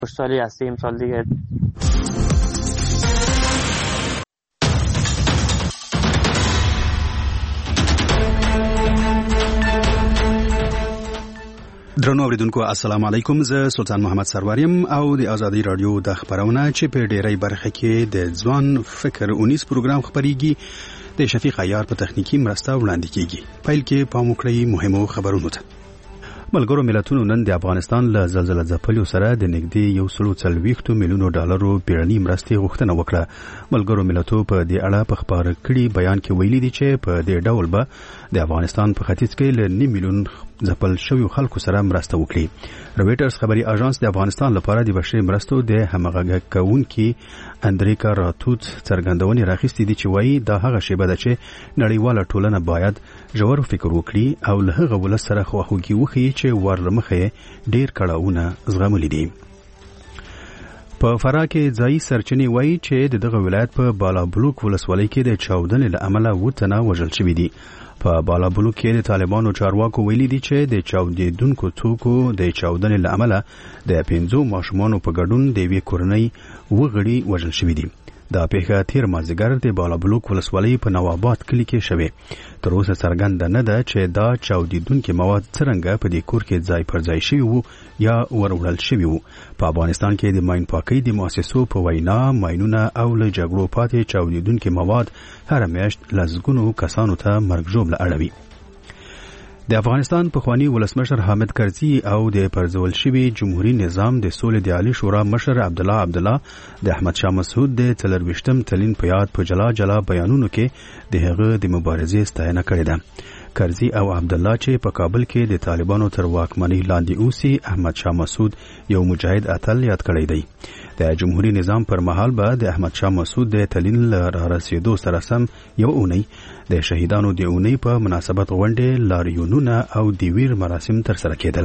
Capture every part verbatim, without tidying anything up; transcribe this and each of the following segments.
خوشحالی هستیم سال دیگه. درنو اوریدونکو السلام علیکم. زه سلطان محمد سروریم او د ازادي رادیو د خبرونه چې په ډیری برخه کې د ځوان فکر اونیس پروګرام خبريږي د شفیق عیار په تخنیکی مرسته وړاندې کیږي. پیل کې پام وکړئ مهمو خبرونو ته. ملګرو ملتونو نن د افغانستان له زلزلې ځپلو سره د نږدې یو سل څلوېښت میلیونو ډالرو بیړنۍ مرستې غوښتنه وکړه. ملګرو ملتونو په دې اړه په خبر کړي بیان کې ویلي دي چې په دې ډول به د افغانستان په ختیځ کې له نیم میلیون ځپل شویو خلکو سره مرسته وکړي. رويټرز خبري اژانس د افغانستان لپاره د بشري مرستو د همغږي کوونکي اندریکا راتوت څرګندونې راخستې دي چې وایي دا هغه شیبه ده چې نړیواله ټولنه باید ژور فکر وکړي او له هغه ولس سره خواخوږي وکړي چې ورلمخه ډیر کړهونه زغملي دي. په فراه کې ځای سرچینې وایي چې دغه ولایت په بالا بلوک ولسوالۍ کې د چاودنې له امله وټنه وژل شوی دي. په بالا بلوک کې د طالبانو چارواکو ویلي دي چې د چاودیدونکو توکو د چاودنې له امله د پنځو ماشومانو په ګډون د یوې کورنۍ وګړي وژل شوی دي. دا پیښه تیر مازیګر د بالا بلوک ولسوالۍ په نواباد کلي کې شوه. تر اوسه څرګنده نه ده چې دا چاودیدونکي مواد څنګه په دې کور کې ځای پر ځای شوي وو یا وروړل شوي وو. په افغانستان کې د ماین پاکۍ د مؤسسو په وینا ماینونه او له جګړو پاتې چاودیدونکي مواد هر میاشت لزګونو کسانو ته مرګ ژوبله اړوي. د افغانستان پخوانی ولسمشر حامد کرزي او د پرځول شوی جمهوریت نظام د سولې د عالی شورا مشر عبد الله عبد الله د احمد شاه مسعود د څلرويشتم تلین په یاد په جلا جلا بیانونو کې د هغه د مبارزې ستاینه کړې ده. کرزي او عبد الله چې په کابل کې د طالبانو تر واکمنۍ لاندې اوسي احمد شاه مسعود یو مجاهد اتل یاد کړی دی. د جمهوریت نظام پر مهال به د احمد شاه مسعود د تلین را رسیدو سره سم یو اونۍ د شهیدانو د اونۍ په مناسبت غونډې لاریونونه او د ویر مراسم تر سره کېدل.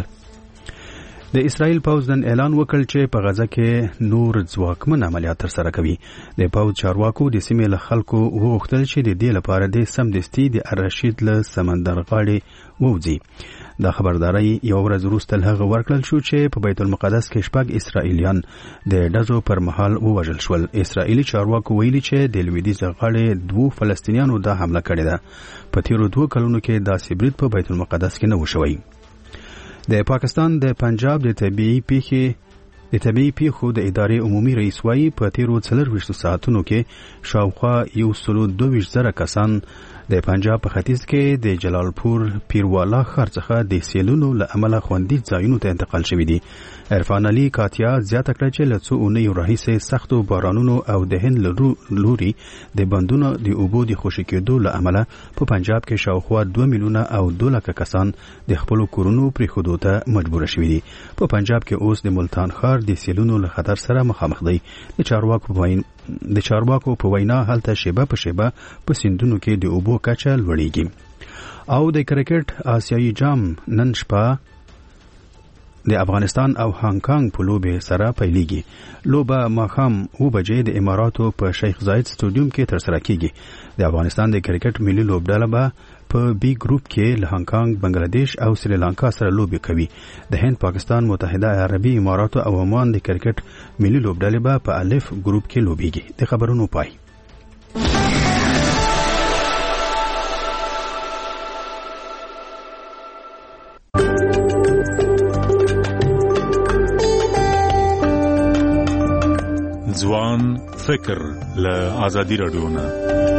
د اسرائیل پوځ نن اعلان وکړ چې په غزه کې نور ځواکمن عملیات تر سره کوي. د پوځ چارواکو د سیمې له خلکو وغوښتل چې د دې لپاره د سمدستي د الرشید له سمندر غاړې ووځي. دا خبرداري یو ورځ وروسته هغه ورکړل شو چې په بیت المقدس کې شپږ اسرائیلیان د ډزو پر مهال ووژل شول. اسرائیلي چارواکو ویلي چې د لویدیځ غاړې دوه فلسطینیانو دا حمله کړې ده. په تیرو دوه کلونو کې داسې برید په بیت المقدس کې نه وشوي. د پاکستان د پنجاب د طبيعي پیښې د طبيعي پیښو د ادارې عمومي رئیس وايي په تیرو څلرويشت ساعتونو کې شاوخوا یو سل دوه ویشت زره کسان د پنجاب په ختیځ کې د جلالپور پیروالا ښار څخه د سیلونو له امله خوندي ځایونو ته انتقال شوي دي. عرفان علي کاتیا زیاته کړه چې له څو اونیو راهیسې سختو بارانونو او د هند لوري د بندونو د اوبو د خوشي کېدو له امله په پنجاب کې شاوخوا دوه میلیونه او دوه لکه کسان د خپل کورونو پریښودو ته مجبور شوي دي. په پنجاب کې اوس د ملتان ښار د سیلونو له خطر سره مخامخ دی. د چارواکو په د چارواکو په وینا هلته شیبه په شیبه په سیندونو کې د اوبو کچه لوړیږي. او د کرکټ آسیایي جام نن شپه د افغانستان او هانګ کانګ په لوبې سره پیلېږي. لوبه ماښام اوه بجې د اماراتو په شیخ زاید سټوډیوم کې ترسره کیږي. د افغانستان د کرکټ ملي لوبډله به په بی ګروپ کې له هانګ کانګ، بنگلاديش او سریلانکا سره لوبې کوي. د هند، پاکستان، متحده عربي اماراتو او عمان د کرکټ ملي لوبډلې به په الف ګروپ کې لوبېږي. د خبرونو پای. ځوان فکر له ازادي رادیو نه.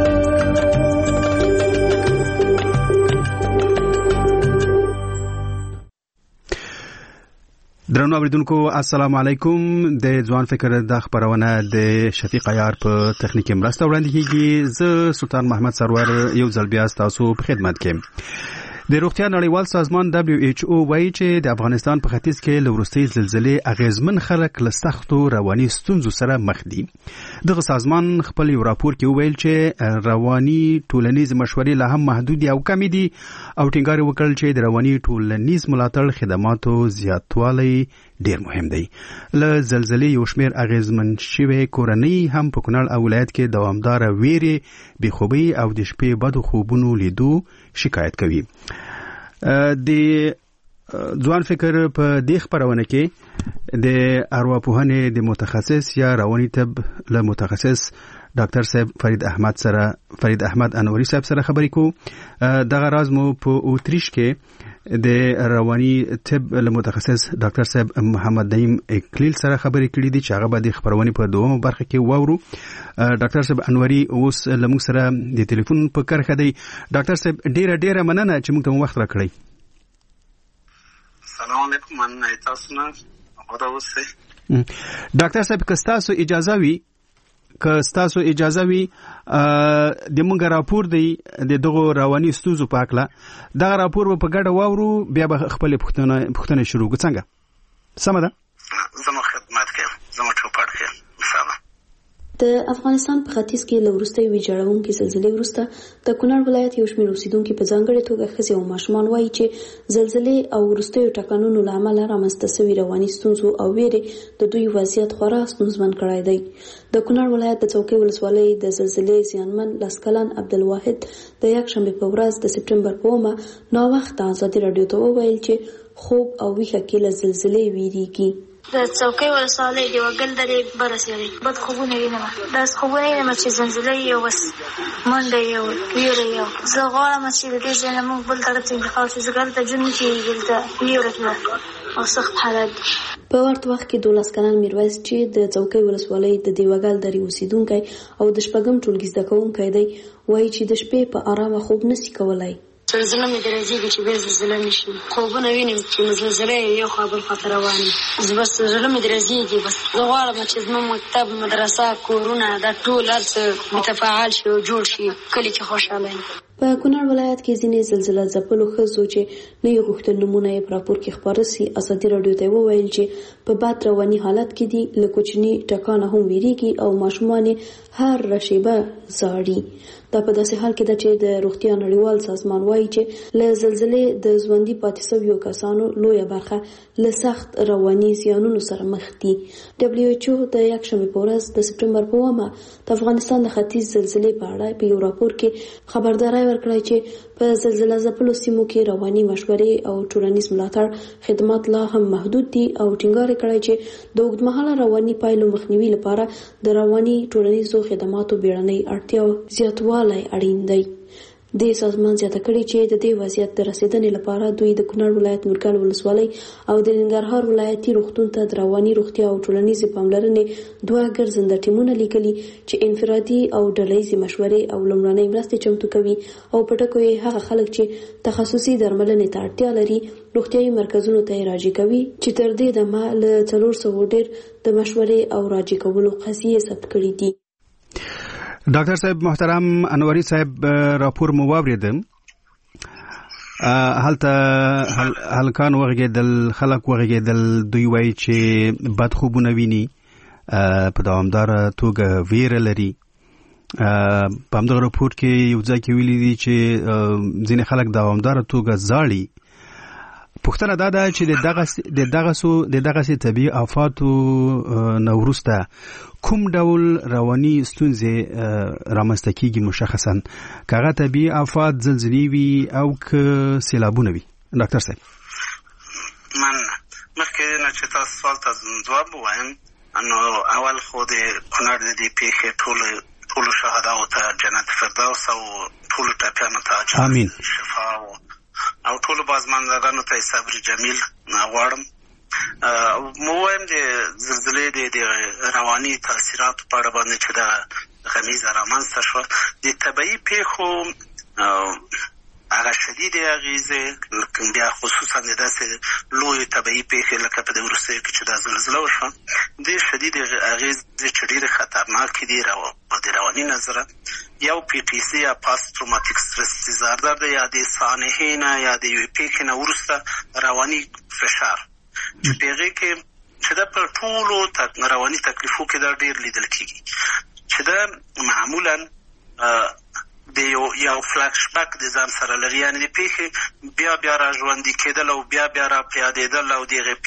درنو اوریدونکو السلام علیکم. د ځوان فکر د خبرونه د شفیق عیار په تخنیکی مرسته وړاندې کیږي. زه سلطان محمد سرور یو ځل بیا تاسو په خدمت کې. د روغتیا نړیوال سازمان دبليو ایچ او وایي چې د افغانستان په ختیځ کې له وروستۍ زلزلې اغیزمن خلک له سختو رواني ستونزو سره مخ دي. دغه سازمان خپل یو راپور کې ویل چې رواني ټولنیز مشورې لا هم محدود او کم دي او ټینګار وکړل چې د رواني ټولنیز ملاتړ خدماتو زیاتوالی ډیر مهم دی. له زلزلې یو شمېر اغیزمن شوی کورنۍ هم په کونړ او ولایت کې دوامداره ویرې، بېخوبۍ او د شپې بدو خوبونو لیدو شکایت کوي. د ځوان فکر په دې خبرونه کې د ارواپوهنې د متخصص یا رواني طب له متخصص ډاکټر صاحب فرید احمد سره فرید احمد انوري صاحب سره خبرې کو. دغه راز مو په اوتریش کې د رواني طب له متخصص ډاکټر صاحب محمد نعیم اکلیل سره خبرې کړې دي چې هغه به د خبرونه په دومره برخه کې واورو. ډاکټر صاحب انوري اوس لمو سره د ټلیفون په کرخه دی. ډاکټر صاحب ډیره ډیره مننه چې موږ ته وخت راکړی. السلام علیکم. مننه تاسو نه خدا اوسه. ډاکټر صاحب که تاسو اجازه وي که تاسو اجازه وي د موږ راپور دی د دغه رواني ستونزو په اړه دغه راپور په ګډه واورو بیا به خپل پوښتنه پوښتنه شروع کړو. څنګه سم ده؟ زما خدمت کوم. زما چوپړ کوم. مثلا د افغانستان په ختیځ کې له وروستۍ ویجاړونکې زلزلې وروسته د کونړ ولایت یو شمېر اوسېدونکي په ځانګړې توګه ښځې او ماشومان وایي چې زلزلې او وروستیو ټکانونو له امله رامنځته شوي رواني ستونزو او ویرې د دوی وضعیت خورا ستونزمن کړی دی. د کونړ ولایت د څوکۍ ولسوالۍ د زلزلې زیانمن لس کلن عبدالواحد د یکشنبې په ورځ د سپټمبر په اومه ناوخته ازادي راډیو ته وویل چې خوب او ویښه کې له زلزلې ویریږي. د څوکۍ ولسوالۍ د وګل درې برسېږي. بد خوبونه وینم. داسې خوبونه وینم چې زلزله یې وس منډه یې ویره یې. زه غواړم چې د دې ځای نه موږ بل طرف ته انتقال شو. زه دلته ژوند نه کېږي. دلته ویره کېږي او سخت حالت دی. په ورته وخت کې دولس کلن میرویس چې د څوکۍ ولسوالۍ د دیوګل درې اوسېدونکی او د شپږم ټولګي زده کوونکی دی وایي چې د شپې په ارامه خوب نشي کولی. زلزله مې درځيږي چې به زلزله نشي. خوبونه وینم چې زلزله یو خوا بل خوا ته روانه. زه بس زلزله مې درځيږي. بس زه غواړم چې زموږ مکتب مدرسه کورونه دا ټول هر څه متفاعل شي او جوړ شي کلی چې خوشاله وي. په کونړ ولایت کې ځینې زلزله ځپلو ښځو چې نه یې غوښتل نومونه یې په راپور کې خپاره سي ازادي راډیو ته وویل چې په بد رواني حالت کې دي. له کوچني ټکانه هم ویریږي او ماشومان هر شیبه زاړي. دا په داسې حال کې ده چې د روغتیا نړیوال سازمان وایي چې له زلزلې د ژوندي پاتې شویو کسانو لویه برخه له سخت رواني زیانونو سره مخ دي. دبلیو ایچ او د یکشنبې په ورځ د سپټمبر په اومه د افغانستان د ختیځ زلزلې په اړه په یو راپور کې خبرداری ورکړی چې په زلزله ځپلو سیمو کې رواني مشورې او ټولنیز ملاتړ خدمات لا هم محدود دي او ټینګار کړی چې د اوږدمهاله رواني پایلو مخنیوي لپاره د رواني ټولنیزو خدماتو بیړنۍ اړتیا زیاتوالی اړین دی. د سازمان زیاته کړي چې د دې وضعیت د رسیدنې لپاره دوی د کونړ ولایت نورګل ولسوالۍ او د ننګرهار ولایتي روغتون ته د رواني روغتیا او ټولنیزې پاملرنې دوه ګرځنده ټیمونه لیکلي چې انفرادي او ډلهییزې مشورې او لومړنۍ مرستې چمتو کوي او په ټکو یې هغه خلک چې تخصصي درملنې ته اړتیا لري روغتیايي مرکزونو ته یې راجع کوي چې تر دې دمه له څلور سوو ډېر د مشورې او راجع کولو قضیې ثبت کړي دي. ډاکټر صاحب محترم انوري صاحب راپور مو واورېدم. هلته هلکان وغږېدل خلک وغږېدل دوی وایي چې بد خوبونه ویني په دوامداره توګه ویره لري. په همدغه راپور کې یو ځای کې ویلي دي چې ځینې خلک دوامداره توګه زاړي. پوښتنه دا ده چې د دغه د دغه د دغه طبیعي آفاتو نه وروسته کوم ډول رواني ستونزې رامنځته کیږي مشخصا که هغه طبیعي آفات زلزلې وي او که سیلابونه وي. ډاکټر صاحب من مخکې نه چې تاسو سوال ته ځواب ووایم نو اول خو د کونړ د دې پیښې ټول ټولو شهداو ته جنت فردوس او ټولو ټپیانو ته امین شفا او ټولو بازماندګانو ته صبر جمیل غواړم. مو وایم د زلزلې د رواني تاثیراتو په اړه باندې چې د غمیزه رامنځته شوه د طبیعي پیښو هغه شدیدې اغېزې بیا خصوصا د داسې لویې طبیعي پیښې لکه په د وروستیو کې چې دا زلزله وشوه دې شدیدې اغېزې چې ډېرې خطرناکې دي د رواني نظره یو پی ټي سی یا پاست تروماتیک سترس دیزاردر دی یا د سانحې نه یا د یوې پیښې نه وروسته رواني فشار چې په هغې کې چې دا په ټولو رواني تکلیفو کې دا ډېر لیدل کېږي چې دا معمولا د یو یو فلاش بک د ځان سره لري یعنې د پیښې بیا بیا را ژوندي کېدل او بیا بیا را پیادېدل او د هغې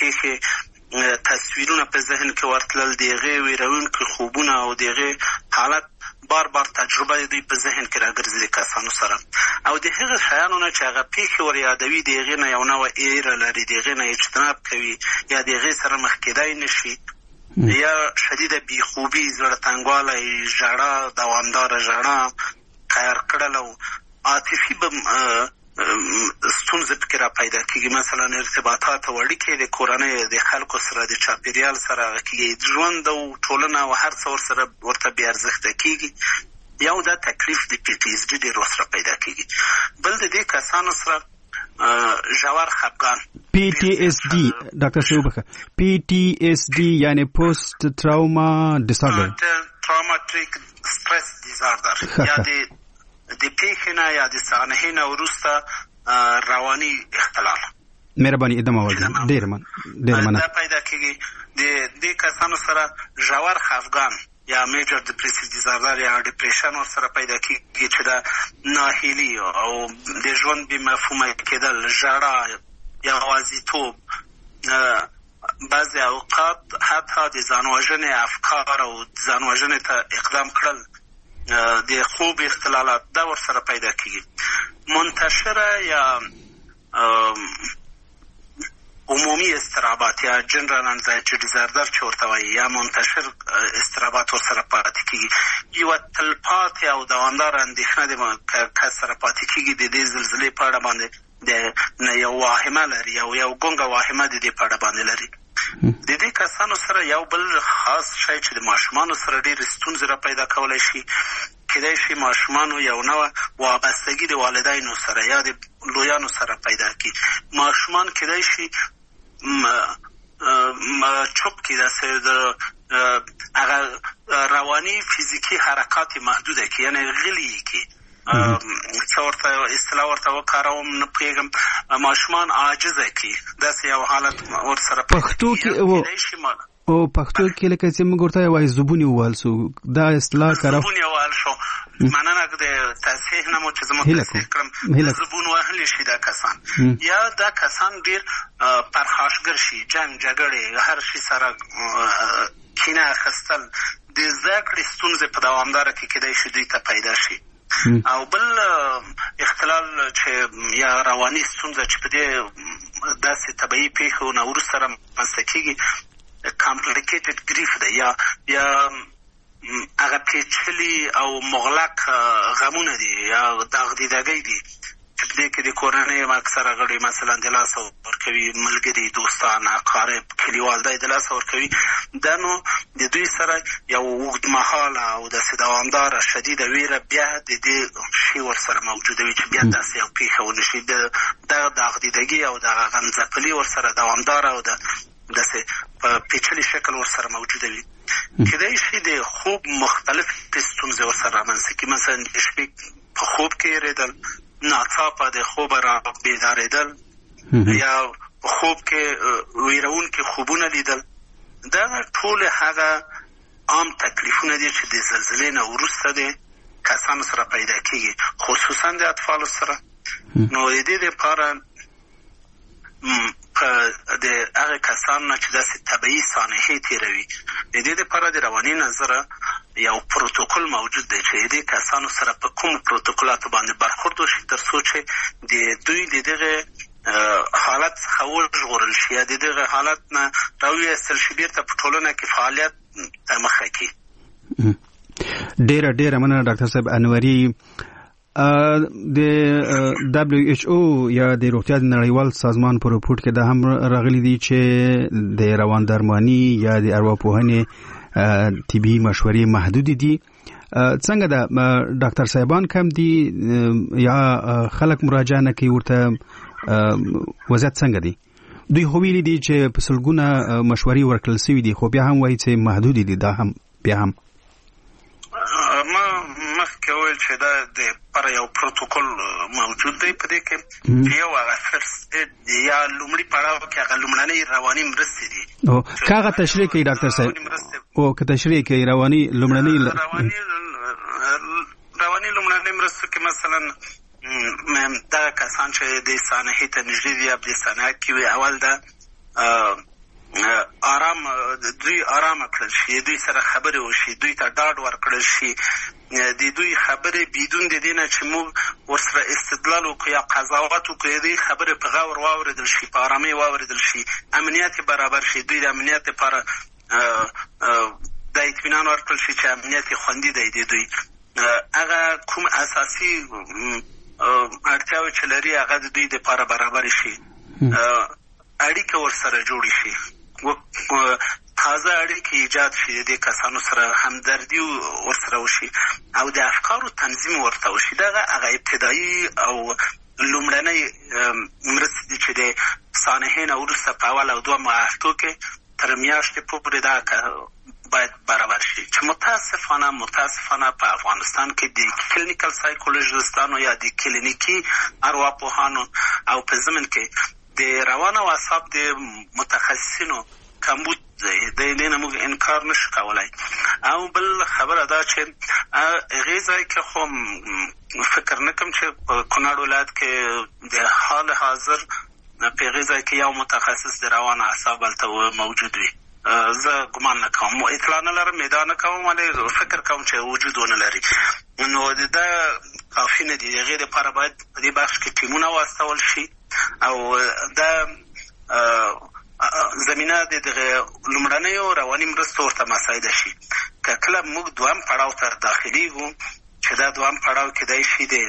پیښې تصویرونه په ذهن کې ورتلل د هغې ویرونکي خوبونه او د هغې حالت بار بار تجربه دوی په ذهن کې راګرځي د کسانو سره او د هغه شیانو نه چې هغه پیښې ور یادوي د هغې نه یو نوع ایره لري د هغې نه اجتناب کوي یا د هغې سره مخ کېدی نه شي یا شدیده بیخوبي زړه تنګوالی ژړا دوامداره ژړا قهر کړل او عاطفي به ستونزه پکې را پیدا کېږي مثلا ارتباطات او اړیکې د کورنۍ د خلکو سره د چاپېریال سره هغه کېږي ژوند او ټولنه او هر څه ورسره ورته بې ارزښته کېږي یو دا تکلیف د پی ټي اس ډي ډېر ورسره پیدا کېږي بل د دې کسانو سره ژور خفګان پی ټي اس ډي ډاکټر صاحب وبخښه پی ټي اس ډي یعنی پوسټ ټراوما ډیسارډر ټراوماټیک سټرس ډیسارډر یا د د پیښې نه یا د صحنې نه وروسته رواني اختلال. مهرباني ادامه ورکړئ. ډېر من ډېر مننه. دا پیدا کېږي د دې کسانو سره ژور خفګان یا میجر ډیپریسیو ډیزارډر یا ډیپریشن ورسره پیدا کېږي چې دا ناهیلي او د ژوند بې مفهومه کېدل، ژړا، یوازیتوب، بعضې اوقات حتی د ځانوژنې افکار او ځانوژنې ته اقدام کړل، د خوب اختلالات دا ورسره پیدا کېږي. منتشره یا عمومي اضطرابات یا جنرال انزایټي ډیزارډر چې ورته وایي یا منتشر اضطرابات ورسره پاتې کېږي. یوه تلپاتې او دوامداره اندېښنه د کس سره پاتې کېږي د دې زلزلې په اړه باندې د یو واهمه لري او یو ګونګه واهمه د دې په اړه باندې لري. د دې کسانو سره یو بل خاص شی چې د ماشومانو سره ډېرې ستونزې را پیدا کولی شي، کېدای شي ماشومانو یو نوع وابستګي د والدینو سره یا د لویانو سره پیدا کړي. ماشومان کېدای شي چوپ کړي، داسې د هغه رواني فزیکي حرکات محدوده کړي، یعنې غلي کړي. څه ورته اصطلاح ورته وکاروم نه پوهېږم، ماشومان عاجزه کړي، داسې یو حالت ورسره پښتو کې او پښتو کې لکه چې موږ ورته وایو زبون ووهل شو، دا اصطلاح کارو زبون ووهل شو. مننه د تصحیح نه مو چې زه مو تصحیح کړم، زبون وهلی شي دا کسان یا دا کسان ډېر پرخاشګر شي، جنګ جګړې هر شي سره کینه اخیستل، د زده کړې ستونزې په دوامداره کې کېدای شي دوی ته پیدا شي. او بل اختلال چې یا رواني ستونزه چې په دې داسې طبیعي پیښو نه وروسته رامنځته کېږي کامپلیکیټډ ګریف ده یا یا هغه پیچلي او مغلق غمونه دي یا دغدیدګۍ دي چې په دې کې د کورنۍ اکثره غړي مثلا د لاسه ورکوي، ملګري، دوستان، اقارب، کلیوال دا د لاسه ورکوي. دا نو د دوی سره یو اوږدمهاله او داسې دوامداره شدیده ویره بیا د دې شي ورسره موجوده وي چې بیا داسې یو پیښه ونه شي. دغه دغدیدګي او دغه غمځپلي ورسره دوامداره او د داسې په پیچلي شکل ورسره موجوده وي. کېدای شي د خوب مختلفې ستونزې ورسره رامنځته کړي، مثلا د شپې په خوب کې هېرېدل، ناڅاپه د خوبه را بیدارېدل یا په خوب کې ویرونکي خوبونه لیدل. دا ټول هغه عام تکلیفونه دي چې د زلزلې نه وروسته د کسانو سره پیدا کېږي، خصوصا د اطفالو سره. نو د دې دپاره د هغه کسانو نه چې داسې طبیعي سانحې تېروي، د دې دپاره د رواني نظره یو پروتوکل موجود دی چې د دې کسانو سره په کومو پروتوکولاتو باندې برخورد وشي تر څو چې د دوی د دغه حالت څخه وژغورل شي یا د دغه حالت نه راویستل شي، بېرته په ټولنه کې فعالیت ته مخه کړي. ډېره ډېره مننه ډاکټر صاحب انوري. د دبلیو ایچ او یا د روغتیا د نړیوال سازمان په رپورټ کې دا هم راغلي دي چې د روان درماني یا د ارواپوهنې طبي مشورې محدود دي. څنګه ده ډاکټر صاحبان کم دي یا خلک مراجعه نه کوي ورته، وضعیت څنګه دی؟ دوی خو ویلي دي چې په سلګونه مشورې ورکړل سوي دي، خو بیا هم وایي چې محدود دي. دا هم بیا هم ما مخکې وویل چې دا د پر یو پروتوکول موجود دی په دې کې چې یو هغه فرست ایډ یا لومړي پړاو کې هغه لومړنۍ رواني مرستې دي. او که هغه تشریح کوي ډاکټر صاحب، او که تشریح کوي رواني لومړنۍ رواني رواني لومړنۍ مرستو کې مثلا دا کسان چې د سانحې ته نږدې دي یا د سانحه کې وي، اول دا آرام دوی آرامه کړل شي، دوی سره خبرې وشي، دوی ته ډاډ ورکړل شي، د دوی خبرې بدون د دې نه چې موږ ورسره استدلال وکړو یا قضاوت وکړو، د دې خبرې په غور واورېدل شي، په ارامۍ واورېدل شي، امنیت یې برابر شي، دوی د امنیت لپاره د اطمینان ورکړل شي چې امنیت یې خوندي دی. د دوی هغه کوم اساسي اړتیاوې چې لري هغه د دوی لپاره برابر شي، اړیکه ورسره جوړې شي، تازه اړیکې ایجاد شي، د دې کسانو سره همدردي ورسره وشي او د افکارو تنظیم ورته وشي. دغه هغه ابتدایي او لومړنۍ مرستې دي چې د سانحې نه وروسته په اول او دوه هفتو کې تر میاشتې پورې دا باید برابر شي، چې متاسفانه متاسفانه په افغانستان کې د کلینیکل سایکولوژیستانو یا د کلینیکي ارواپوهانو او په ضمن کې د روان او اعصاب د متخصصینو کمبود دی. د دې نه موږ انکار نشو کولی. او بل خبره دا چې هغې ځای کې خو فکر نه کوم چې په کونړ ولایت کې د حال حاضر په هغې ځای کې یو متخصص د روان اعصاب هلته موجود وي. زه ګمان نه کوم، اطلاع نه لرم، ادعا نه کوم، ولی فکر کوم چې وجود ونه لري. نو دا کافي نه دي. د هغې دپاره باید په دې بخش کې ټیمونه واستول شي او دا زمینه د دغه لومړنیو رواني مرستو ورته مساعده شي. که کله موږ دوهم پړاو ته داخلیږو چې دا دوهم پړاو کیدای شي د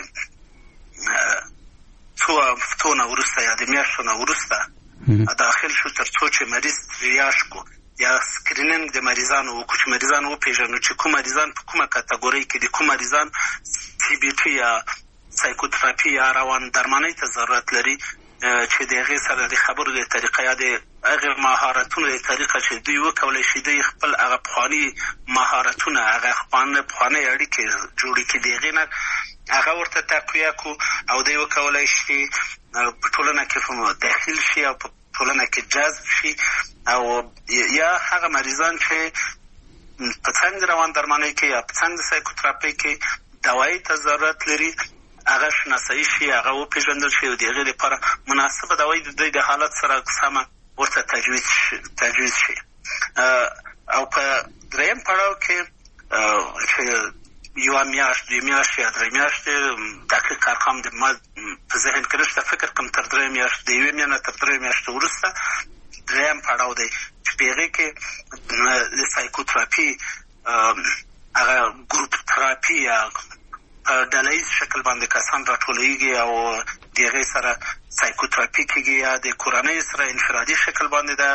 څو هفتو نه وروسته یا د میاشتو نه وروسته داخل شو، تر څو چې مریض ریاش کو یا سکرینینګ د مریضانو وکړو، چې مریضان وپېژنو چې کوم مریضان په کومه کټګورۍ کې دي، کوم مریضان سی بي ټي یا سایکوتراپي یا روان درمانۍ ته ضرورت لري، چې د هغې سره د خبرو د طریقه یا د هغې مهارتونو د طریقه چې دوی وکولی شي دوی خپل هغه پخواني مهارتونه، هغه پخوانۍ اړیکې جوړې کړي، د هغې نه هغه ورته تقویه کړو او دوی وکولی شي په ټولنه کې داخل شي او په ټولنه کې جذب شي. او یا هغه مریضان چې په څنګ د روان درمانۍ کې یا په څنګ د سایکوتراپۍ کې دوایي ته ضرورت لري، هغه شناسایي شي، هغه وپېژندل شي او د هغې لپاره مناسبه دوایي د دوی د حالت سره سمه ورته تجویز شي تجویز شي او په درېیم پړاو کې چې یوه میاشت، دوی میاشتې یا درې میاشتې، دقیق ارقام د ما په ذهن کې نشته، فکر کوم تر درې میاشتې، د یوې میاشتې تر درې میاشتې وروسته درېیم پړاو دی چې په هغې کې د سایکوتراپي هغه ګروپ تراپي یا په ډله ییز شکل باندې کسان راټولېږي او د هغې سره سایکوتراپي کېږي، یا د کورنۍ سره انفرادي شکل باندې د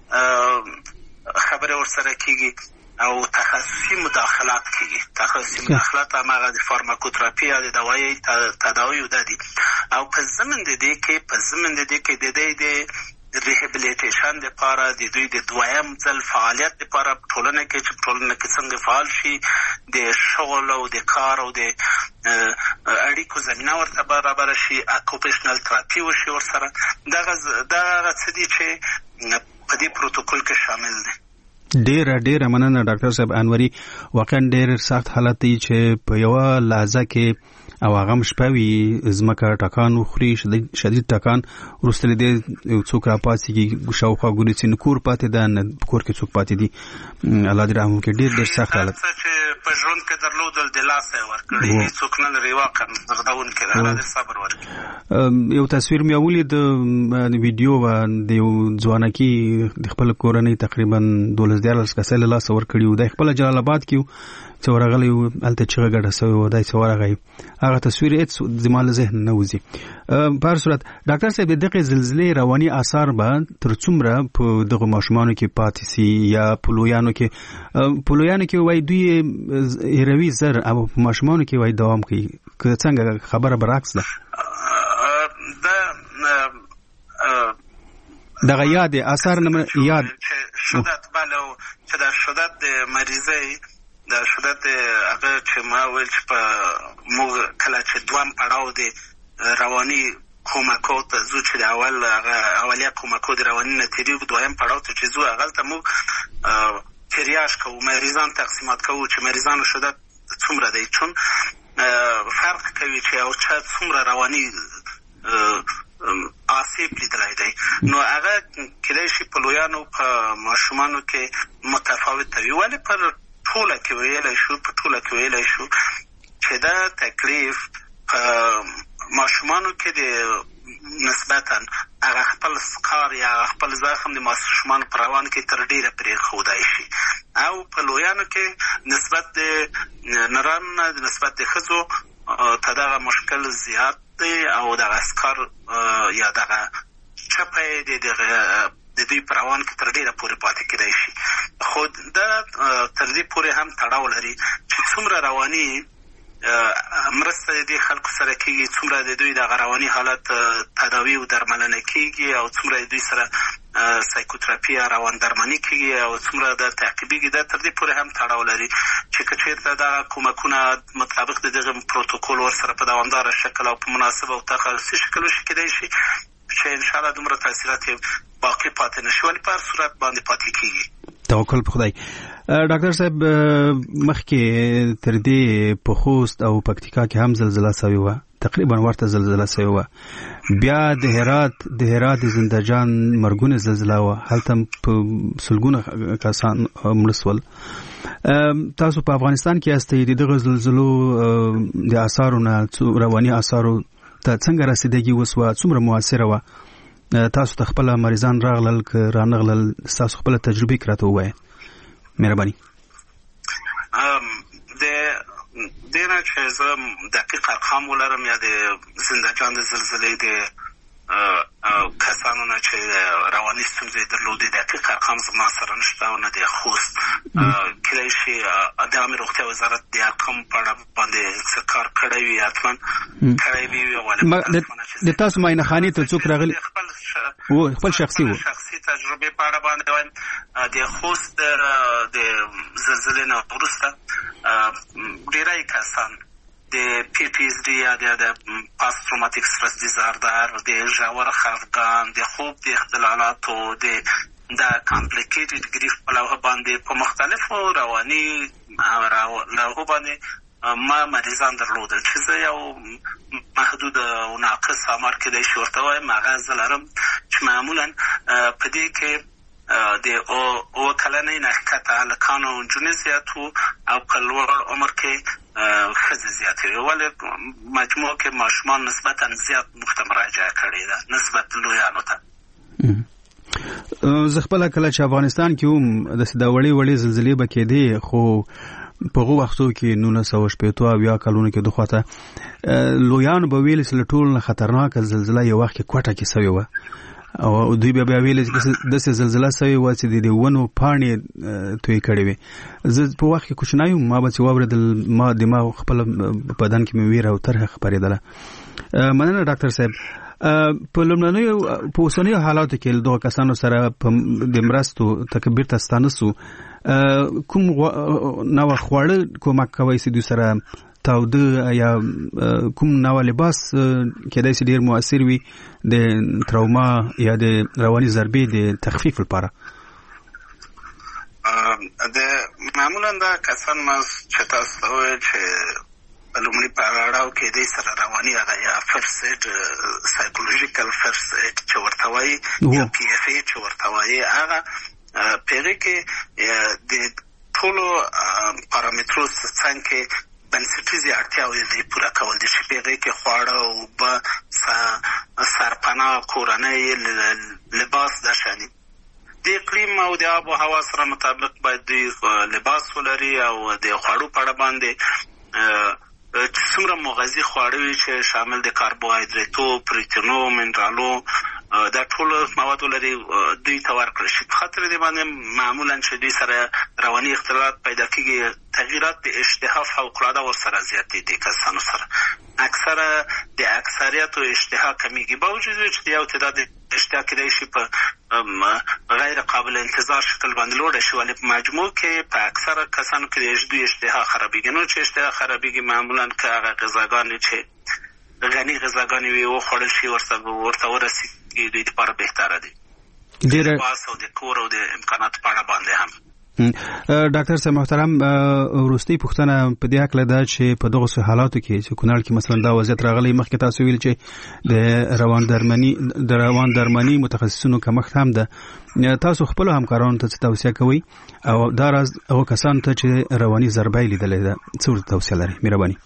خبرې ورسره کېږي او تخصصي مداخلات کېږي. تخصصي مداخلات هماغه د فارماکوتراپي یا د دوایي تداویو ده دي. او په ضمن د دې کې په ضمن د دې کې د دوی د ریهبلیټیشن دپاره، د دوی د دویم ځل فعالیت دپاره په ټولنه کې چې په ټولنه کې څنګه فعال شي، د شغل او د کار او د اړیکو زمینه ورته برابره شي، اکوپیشنل تراپي وشي ورسره. دغه دغه څه دي چې په دې پروتوکول کې شامل دي. ډیره ډیره مننه ډاکټر صاحب انوري. واقعا ډیر سخت حالت دی چې په یوه لحظه کې او هغه هم شپه وي ځمکه ټکان وخوري، شدید ټکان، وروسته له دې یو څوک راپاڅېږي، شاوخوا ګوري چې نه کور پاتې ده نه په کور کې څوک پاتې دي. الله دې رحم وکړي. ډېر ډېر سخت حالت چې په ژوند کې درلودل د لاسه یې ورکړي، هېڅوک نه لري، واقعا زغدونکی ده. الله دې صبر ورکړي. یو تصویر مې ولید د ویډیو د یو ځوانکي د خپل کورنۍ تقریبا دولس دیارلس کسه له لاسه ورکړي وو. دی خپله جلال آباد کې چې ورغلی و، هلته چغه ګډه سوې وه، دی چې ورغی هغه تصویر هېڅ زما له ذهن نه وځي. په هر صورت ډاکټر صاحب، د دغې زلزلې رواني اثار به تر څومره په دغو ماشومانو کې پاتې سي یا په لویانو کې؟ په لویانو کې وایي دوی هېروي زر، او په ماشومانو کې وایي دوام کوي. که څنګه خبره برعکس ده؟ دغه یاد اثار نه یاد شدت بله چې د شدت د مریضۍ د شدت هغه چې ما ویل چې په موږ کله چې دوام پړاو د رواني کومکو ته ځو چې د اول هغه اولیه کومکو د رواني نه تېرېږو، دویم پړاو ته چې ځو هغلته موږ تریاژ کوو، مریضان تقسیمات کوو چې مریضانو شدت څومره دی، چون فرق کوي چې یو چا څومره رواني آسیب لیدلی دی. نو هغه کیدای شي په لویانو په ماشومانو کې متفاوت وي، ولې پر ټوله کې ویلی شو په ټوله کې ویلی شو چې دا تکلیف په ماشومانو کې د نسبتا هغه خپل سکار یا خپل زخم د ماشومانو په روان کې تر ډیره پرېښودی شي او په لویانو کې نسبت د نرانو نه د نسبت د ښځو ته دغه مشکل زیات دی او دغه سکار یا دغه چپه د دغه د دوی په روان کې تر ډیره پورې پاتې کېدی شي خو دا تر دې پورې هم تړاو لري چې څومره رواني مرسته د دې خلکو سره کېږي څومره د دوی دغه رواني حالت تداوي او درملنه کېږي او څومره د دوی سره سایکوتراپي یا روان درماني کېږي او څومره د تعقیبېږي دا تر دې پورې هم تړاو لري چې که چېرته دغه کومکونه مطابق د دغه پروتوکول ورسره په دوامداره شکل او په مناسب او تخصصي شکل وشي کېدی شي چې انشاءالله دومره تاثیرات یې باقي پاتې نه شي ولې په هر صورت باندې پاتې کېږي. توکل په خدای. ډاکټر صاحب مخکې تر دې په خوست او پکتیکا کې هم زلزله شوې وه تقریبا ورته زلزله شوې وه بیا د هرات د هرات زنده جان مرګونه زلزله وه هلته په سلګونه کسان مړه شول. تاسو په افغانستان کې یاستئ د دغه زلزلو د اثارو نه رواني اثارو ته څنګه رسیدګي وسوه څومره مؤثره وه تاسو ته خپل مریضان راغلل که رانغلل تاسو خپل تجربه کراته وایي مهرباني. د دې نه چې زه دقیق ارقام ولرم یا د زنده جان د زلزلې د کسانو نه چې رواني ستونزې درلودې دقیق ارقام زما سره نشته او نه د خوست کیدای شي د عامه روغتیا وزارت د ارقام په اړه باندې څه کار کړی وي حتما کړی وي. د تاسو معاینه خانې ته څوک راغلي و خپل شخصي و شخصي تجربه په اړه باندې وایم د خوست د زلزلې نه وروسته ډیری کسان د پی ټی اس ډي یا د پاست تروماتیک سترس ډیزاردر د ژور خفګان د خوب د اختلالاتو د د کمپلیکیټډ ګریف په لوحه باندې په مختلفو رواني لوحو باندې ما مریضان درلودل چې زه یو محدود او ناقص آمار کېدای شي ورته وایم هغه زه لرم چې معمولا په دې کې د اوه کلنۍ نه ښکته هلکان او نجونې زیات وو او په لوړ عمر کې ښځې زیاتې وې ولې مجموع کې ماشومان نسبتا زیات موږ ته مراجعه کړې ده نسبت لویانو ته. زه خپله کله چې افغانستان کې هم داسې دا وړې وړې زلزلې به کېدې خو په هغو وختو کې نولس سوه شپېتو اویا کلونو کې دخواته لویانو به ویلې چې له ټولو نه خطرناکه زلزله یو وخت کې کوټه کې سوې وه او دوی بیا بیا ویلې چې داسې زلزله سوې وه چې د دې ونو پاڼې توی کړې وې. زه په وخت کې کوچنی وم ما به چې واورېدل ما دماغ خپله بدن کې مې ویره او ترخه خپرېدله. مننه ډاکټر صاحب. په لومړنیو په اوسنیو حالاتو کې دغه کسانو سره د مرستو تکبیر ته ستانه سو کوم نوع خواړه کومک کوئ چې دوی سره تاوده یا کوم نوع لباس کېدای شي ډېر مؤثر وي د تروما یا د رواني ضربې د تخفیف لپاره؟ د معمولا دا کسان ما چې تاسو ته وویل چې لومړي په اړاو کې دوی سره رواني هغه یا فرست ایډ سایکولوژیکل فرست ایډ چې ورته وایي یا پی اف ای چې ورته وایي هغه په هغې کې د ټولو پارامترو څنګ کې بنسټیزې اړتیاوې یې پوره کول دي چې په هغې کې خواړه اوبه سرپناه کورنۍ لباس دا شانې د اقلیم او د آب و هوا سره مطابق باید دوی لباس ولري او د خوړو په اړه باندې چې څومره مغذي خواړه وي چې شامل د کاربوهایدریتو پروتینو منرالو دا ټول مواد ولري دوی ته ورکړل شي. په خاطر دې باندې معمولا چې دوی سره رواني اختلالات پیدا کېږي تغییرات د اشتها فوقالعاده ورسره زیات دي د کسانو سره اکثره د اکثریتو اشتها کمیږي باوجود چې یو تعداد اشتها کېدای شي په غیر قابل انتظار شکل باندې لوړه شي ولې په مجموع کې په اکثره کسانو کې د دوی اشتها خرابېږي. نو چې اشتها خرابېږي معمولا که هغه غذاګانې چې غني غذاګانې وي وخوړل شي ورته ورته ورسېږي دوی دپاره بهتره دي د لباس او د کور او د امکاناتو په اړه باندې هم. ډاکټر صاحب محترم وروستي پوښتنه په دې حق ده چې په دغه حالاتو کې چې کونړ کې مثلا دا وضعیت راغلی مخکې تاسو ویل چې د روان درمانی د روان درمانی متخصصینو کمښت هم ده تاسو خپل همکارانو ته توصیه کوئ او دا راز هغه کسان ته چې رواني ضربه لیدلې ده څه توصیه لري مهرباني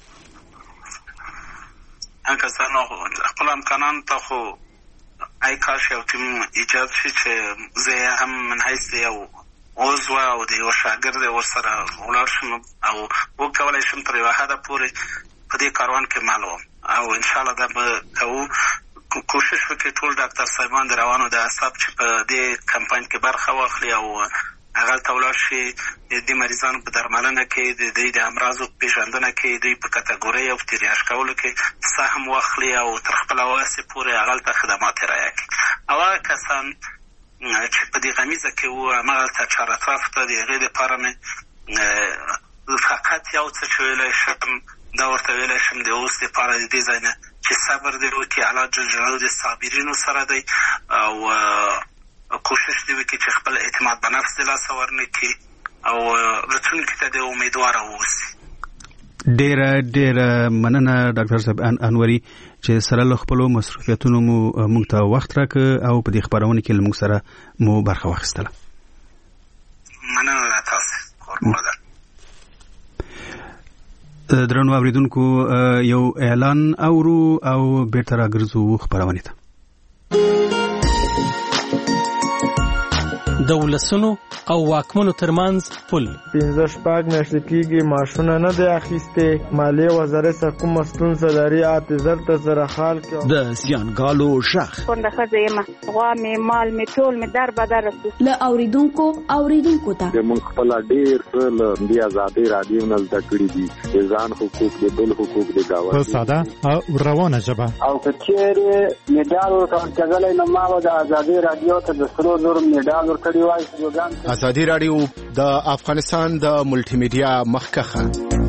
هغه کسان خپل همکارانو ته خو ای کاش یو ټیم ایجاد شي چې زه هم من حیث یو عضو او د یو شاګرد ورسره ولاړ شم او وکولای شم تر یوه حده پورې په دې کاروان کې مال وم او انشاءالله دا به کوو کوشش وکړي ټول ډاکټر صاحبان د روانو د اعصاب چې په دې کمپاین کې برخه واخلي او هغه ته ولاړ شي د دې مریضانو په درملنه کې د دوی د امراضو پیژندنه کې دوی په کټګورۍ او تریاج کولو کې سهم واخلي او تر خپله واسې پورې هغه ته خدمات رعایه کړي او هغه کسان چې په دې غمیزه کې وو هماغلته چهارطرف ته د هغې دپاره مې فقط یو څه چې ویلی شم دا ورته ویلی شم د اوس دپاره د دې ځای نه چې صبر دې وکړي الله جل جلاله د صابرینو سره دی او کوشش دې وکړي چې خپل اعتماد په نفس د لاسه ورنکړي او راتلونکي ته د امیدواره واوسي ډیره ډیره مننه ډاکټر صاحب انوري چې سره له خپلو مصروفیتونو مو موږ ته وخت راکړ او په دې خپرونه کې له موږ سره مو برخه واخیستله. مننه له تاسو. قربان. درنو اوریدونکو یو اعلان اورو او بیرته راګرځو خپرونه ته. د ولسونو او واکمنو ترمنځ پل پنځه شپږ میاشتې کېږي معاشونه نه دی اخیستې مالیې وزارت څخه کومه ستونزه لري اته زر ته زره خال کې د زیانګالو شخ کونډه ښځه یم غوا مې مال مې ټول مې در بدر رسو له اوریدونکو اوریدونکو ته موږ خپل ډېر څه له دې ازادۍ راډیو نه زده کړي دي د ځان حقوق د بل حقوق د گاونډي په ساده او روانه ژبه او که چیرې میډال ورکول کېدلی نو ما به د ازادۍ راډیو ته د سرو زرو میډال ورکړی ازادي راډیو د افغانستان د ملټي میډیا مخکخه.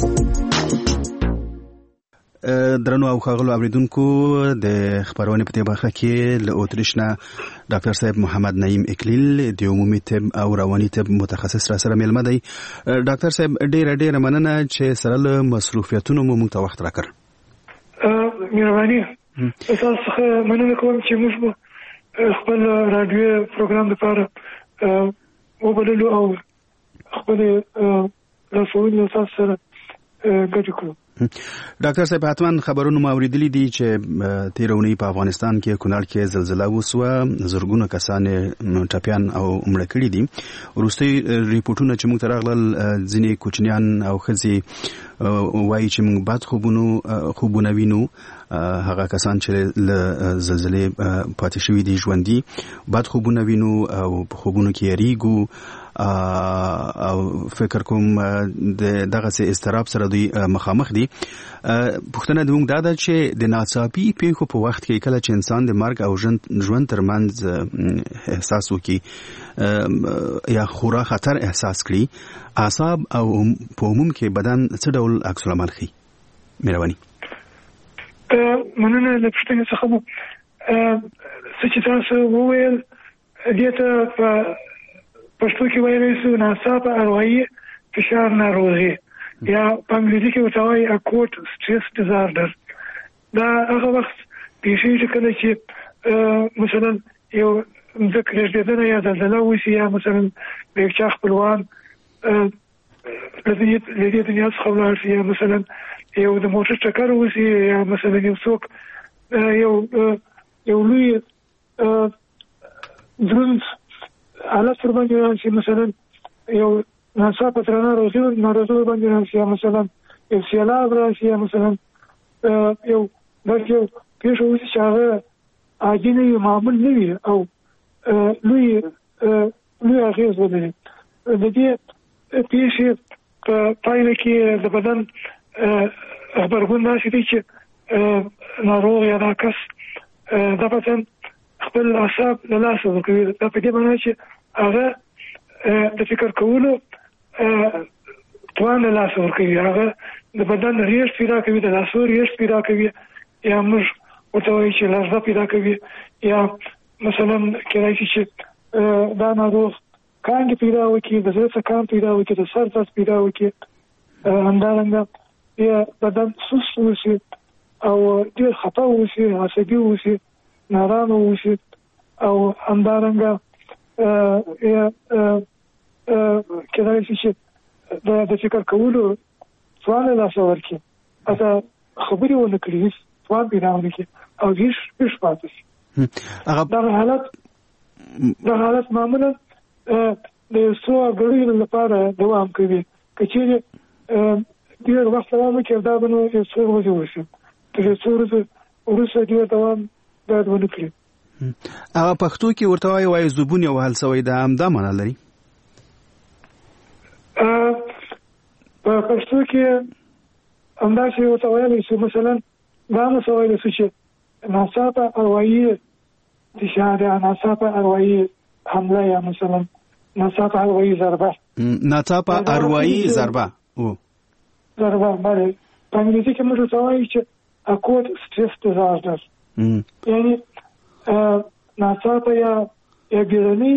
درنو او ښاغلو اوریدونکو د خبرونه په دې برخه کې له اتریش نه ډاکټر صاحب محمد نعیم اکلیل د عمومي طب او رواني طب متخصص را سره ملمه دی. ډاکټر صاحب ډیره ډیره مننه چې سره له مصروفیتونو مو موږ ته وخت راکړ. مهرباني تاسو څخه مننه کوم چې موږ خپل رادیو پروګرام لپاره وبللو او خپل رسولي تاسو سره ګډ کړو. ډاکټر صاحب حتما خبرونه مو اوریدلي دي چې تیرونی په افغانستان کې کونړ کې زلزلہ وسوه زرګونه کسان ټپيان او مړه کړي دي. وروستي ریپورتونه چې موږ ته راغلل ځینې کوچنیان او ښځې وایي چې موږ بد خوبونه خوبونه وینو هغه کسان چې له زلزلې پاتې شوي دي ژوندي بد خوبونه وینو او په خوبونو کې یریږو او فکر کوم د دغه سه استراب سره دوی مخامخ دي. پښتنه د موږ دا ده چې د ناڅاپي پیښو په وخت کې کله چې انسان د مرګ او ژوند ترمنځ احساس وکړي یا خورا خطر احساس کړي اعصاب او په عموم کې بدن څه ډول عکس العمل ښيي. مهرباني. مننه له پښتنې څخه مو څه چې تاسو وویل دې ته په پښتو کې وایي چې ناڅاپه اروايي فشار ناروغي یا په انګلیسي کې ورته وایي اکوټ سټریس ډیزارډر. دا هغه وخت پیښیږي کله چې مثلا یو ځکه لږدنه یا زلزله وشي یا مثلا د یو چا خپلوان له دې دنیا څخه ولاړ شي یا مثلا یو د موټر ټکر وشي یا مثلا یو څوک یو یو لوی دروند حالت پر باندې راشي مثلا یو ناڅاپه ترانه روزي ناروغي باندې راشي مثلا یو سیلاب راشي مثلا یو دغه پیښه وشي چې هغه عادي نه معمول نه وي او لوی لوی اغېز ولري. د دې پیښې په پایله کې د بدن خبرګون راشي چې ناروغ یا دا کس د بدن خپل اعصاب له لاسه ورکوي. دا په دې معنی چې هغه د فکر کولو توان له لاسه ورکوي هغه د بدن ریښ پیدا کوي د لاسو ریښ پیدا کوي یا موږ ورته وایي چې لړزه پیدا کوي یا مثلا کېدای شي چې دا ناروغ کانګې پیدا وکړي، د زړه څکان پیدا وکړي، د سر درد پیدا وکړي، همدارنګه یا بدن سست وشي او ډېر خفه وشي، عصبي وشي، نارامه وشي، او همدارنګه یا کېدای شي چې د فکر کولو توان له لاسه ورکړي، حتی خبرې ونه کړي، هېڅ توان پیدا ونه کړي او ویښ ویښ پاتې شي. دغه حالت دغه حالت معمولا د یو څو غړیو لپاره دوام کوي. که چېرې ډېر وخت دوام وکړي دا به نو یو څو ورځې وشي، تر یو څو ورځې وروسته ډېر دوام باید ونه کړي. هغه پښتو کې ورته وایي وایي زبون یې وهل سوی، دا همدا معنا لري؟ په پښتو کې همداسې ورته ویلی شي، مثلا دا هم ورته ویلی شي چې ناڅاپه اروايي فشار یا ناڅاپه اروايي حمله یا مثلا ناڅاپه اروايي ضربه. ناڅاپه اروايي ضربه او ضربه بله په انګلیسي کې موږ ورته وایو چې acute stress disaster، یعنی ناڅاپه یا یا بیړني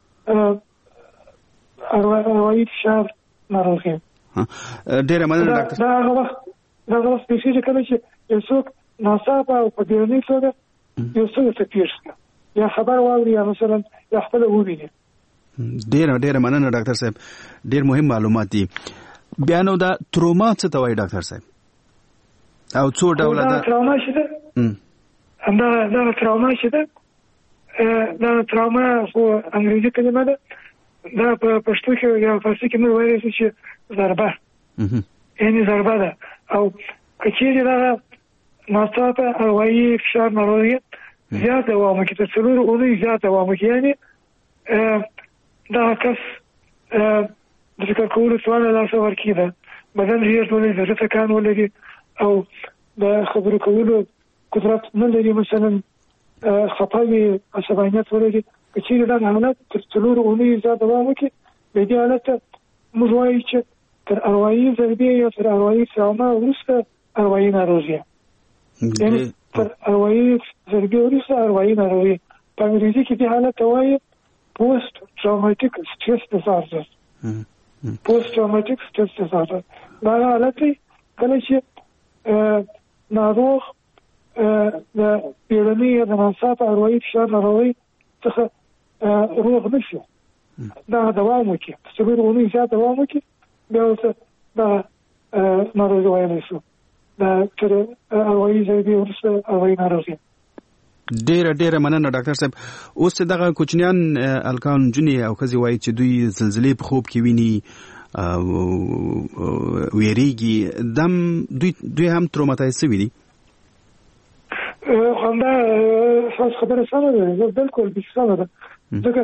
اروايي فشار ناروغي. ډېره مننه ډاکټر. دا هغه وخت دا هغه وخت پیښیږي چې کله چې یو څوک ناڅاپه او په بیړني توګه یو څه ورته پېښ شي، یا خبر واوري یا مثلا یا خپله وویني. ډېره ډېره مننه ډاکټر صاحب، ډېر مهم معلومات دي. بیا نو دا تروما څه ته وایي ډاکټر صاحب؟ او څو ډوله ده؟ تروما چې ده همدا دغه تروما چې ده دا تروما خو انګریزي کلمه ده، دا په پښتو کې یا فارسي کې موږ وایو چې ضربه، یعنې ضربه ده. او که چېرې دغه ناڅاپه اروايي فشار ناروغي زیات دوام وکړي، تر څلورو اونیو زیات دوام وکړي، یعنې دغه کس د فکر کولو توان له لاسه ورکړي، ده بدن ډېر ولري، د زړه ټکان ولري او د خبرو کولو قدرت نه لري، مثلا خفه وي، عصبانیت ولري. که چېرې دغه حالت تر څلورو اونیو زیات دوام وکړي، د دې حالت ته موږ وایو چې تر اروايي ضربې یا تر اروايي تروما وروسته اروايي ناروغي، یعنې تر اروايي ضربې وروسته اروايي ناروغي. په انګریزي کې دې حالت ته وایي پوسټ ټراوماټیک سټرس ډیسارډر. پوسټ ټراوماټیک سټرس ډیسارډر دا حالت دی کله چې ناروغ د بیړني یا د ناڅاپه اروايي فشار ناروغۍ څخه روغ نه شي، دا دوام وکړي، څلورو اونیو زیات دوام وکړي، بیا ورته دغه ناروغي ویلی شو، دا تر اروايي ضربې وروسته اروايي ناروغي. ډېره ډېره مننه ډاکټر صاحب. اوس چې دغه کوچنیان هلکان نجونې او ښځې وایي چې دوی زلزلې په خوب کې ویني، ویریږي، دم دوی دوی هم تروماتایز شوي دي؟ همدا ستاسو خبره سمه ده، بلکل بیخي سمه ده، ځکه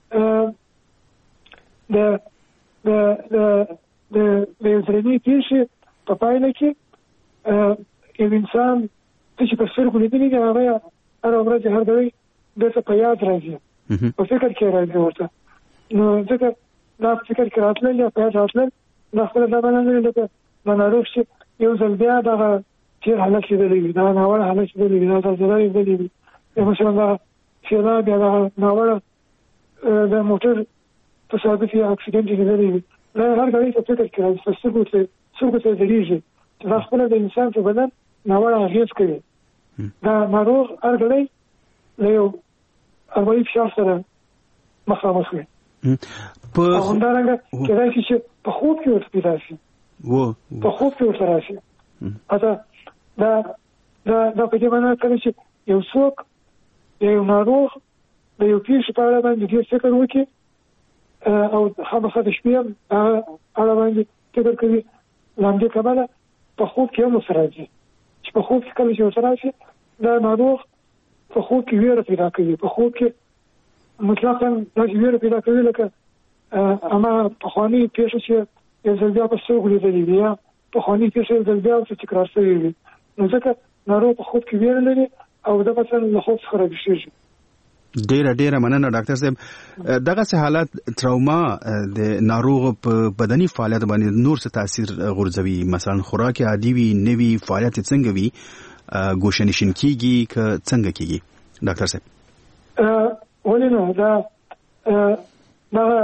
د د د د د زړنۍ پیښې په پایله کې یو انسان څه چې په سترګو لیدلي دي هغه هره ورځ هر ډول بېرته په یاد راځي، په فکر کې راځي ورته. نو ځکه دا په فکر کې راتلل یا په یاد راتلل دا خپله دا معنا نه لري لکه دا ناروغ چې یو ځل بیا دغه تېر حالت لیدلی وي، دغه ناوړه حالت لیدلی وي، دا زلزله لیدلې وي، یا مثلا دغه سیلاب یا دغه ناوړه د موټر تصادف یا اکسیډنټ لیدلی وي، دا هر ګړی په فکر کې راځي، په سترګو ته سترګو ته ځلېږي چې دا خپله د انسان په بدن ناوړه اغېز کوي. دا ناروغ هر ګړی له یو اروايي فشار سره مخامخ وي. او همدارنګه کېدای شي چې په خوب کې ورته پیدا شي، په خوب کې ورته راشي. حتی دا دا دا په دې معنا کله چې یو څوک یو ناروغ د یو پیښې په اړه باندې ډېر فکر وکړي او خامخا د شپې هم هغه اړه باندې فکر کوي، له همدې کبله په خوب کې هم ورسره راځي، چې په خوب کې کله چې ورسره راشي دا ناروغ په خوب کې ویره پیدا کوي، په خوب کې مطلقا داسې ویره پیدا کوي لکه اما پخواني پیښه چې یو ځل بیا په سترګو لیدلې وي یا پخواني پیښه یو ځل بیا ورته تکرار شوې وي، نو ځکه ناروغ په خوب کې ویره لري او دغه مثلا له خوب څخه راویښېږي. ډیره ډیره مننه ډاکټر صاحب. دغه سه حالت تروما د ناروغ په بدني فعالیت باندې نور څه تاثیر غورځوي؟ مثلا خوراک عادي وي، نوي فعالیت څنګه وي، ګوښه نشین کیږي که څنګه کیږي ډاکټر صاحب؟ ولې نه دا دا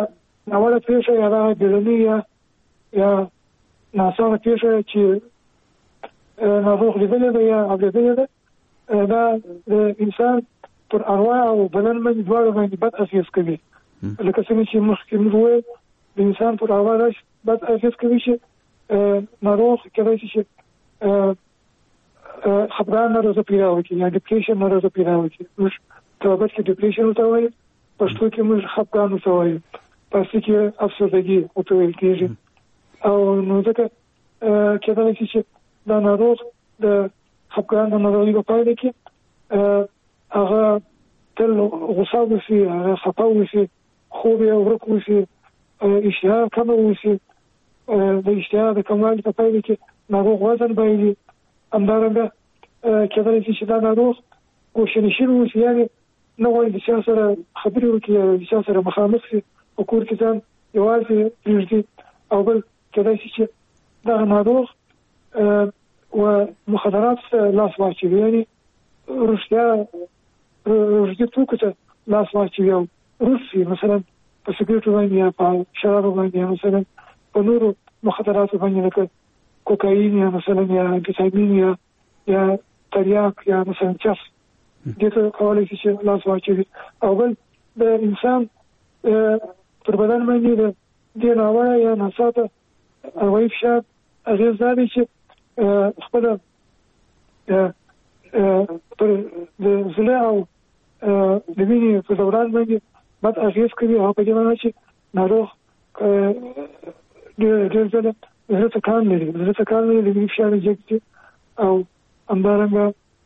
ناوړه پیښه یا دغه بیړنۍ یا یا ناسمه پیښه چې ناروغ لیدلې ده یا اورېدلې ده دا د انسان پر ارواح او بدن باندې دواړو باندې بد اغېز کوي. لکه څنګه چې مخکې موږ وویل د انسان پر ارواح داسې بد اغېز کوي چې ناروغ کېدای شي چې خپګان ناروغي پیدا وکړي یا ډپریشن ناروغي پیدا وکړي. موږ طبابت کې ډپریشن ورته وایو، پښتو کې موږ خپګان ورته وایو، پارسي کې افسردګي ورته ویل کېږي. او نو ځکه کېدای شي چې دا ناروغ د خپګان د ناروغۍ په پایله کې هغه تل غوسه وشي، هغه خفه وشي، خوب یې ورک وشي، اشتها کمه وشي. د اشتها د کموالي په پایله کې ناروغ وزن بایلي. همدارنګه کېدای شي چې دا ناروغ ګوښه‌نشین وشي، یعنې نه غواړي د چا سره خبرې وکړي یا د چا سره مخامخ شي، په کور کې ځان یوازې پرېږدي. او بل کېدای شي چې دغه ناروغ و مخدرات ته لاس واچوي، یعنې رښتیا روږدي توکو ته لاس واچوي او روږ شي، مثلا په سګرېټو باندې یا په شرابو باندې یا مثلا په نورو مخدراتو باندې لکه کوکاین یا مثلا یا امفیتامین یا یا تریاک یا مثلا چرس، دې ته کولی شي چې لاس واچوي. او بل د انسان پر بدن باندې د دې ناوړه یا ناڅاپه اروايي فشار اغېز دا دی چې خپله پر د زړه او د وینې په دوران باندې بد اغېز کوي. او په دې معنی چې ناروغ ډېر ځله زړه تکان لري، زړه تکان لري، د وینې فشار یې جګ شي. او همدارنګه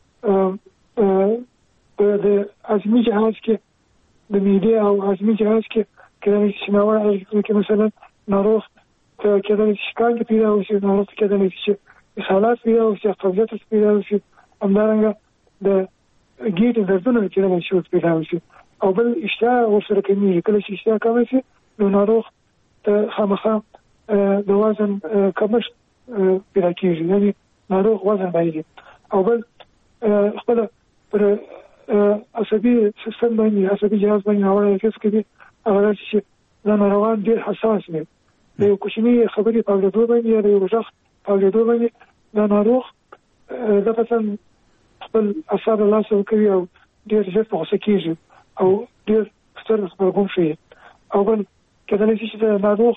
په د هضمي جهاز کې د معدې او هضمي جهاز کې کېدای شي ناوړه اغېز وکړي. مثلا ناروغ کېدای شي شکانګې پیدا وشي، ناروغ کېدای شي چې اسهالات پیدا وشي، قبضیت پیدا وشي. همدارنګه د ګېډې دردونه کېدای شي پیدا وشي. او بل اشتها ورسره کمېږي. کله چې اشتها کمه شي نو ناروغ ته خامخا د وزن کمښت پیدا کېږي، یعنې ناروغ وزن بایلي. او بل خپله پر عصبي سیستم باندې، عصبي جهاز باندې ناوړه اغېز کوي. هغه دا چې دا ناروغان ډېر حساس دي. د یو کوچني خبرې په اورېدو باندې یا د یو غږ په اورېدو باندې دا ناروغ دغسې خپل اعصاب له لاسه ورکوي او ډېر ژر په غوسه کېږي او ډېر ستر غبرګون ښیي. او بل کېدلی شي چې د ناروغ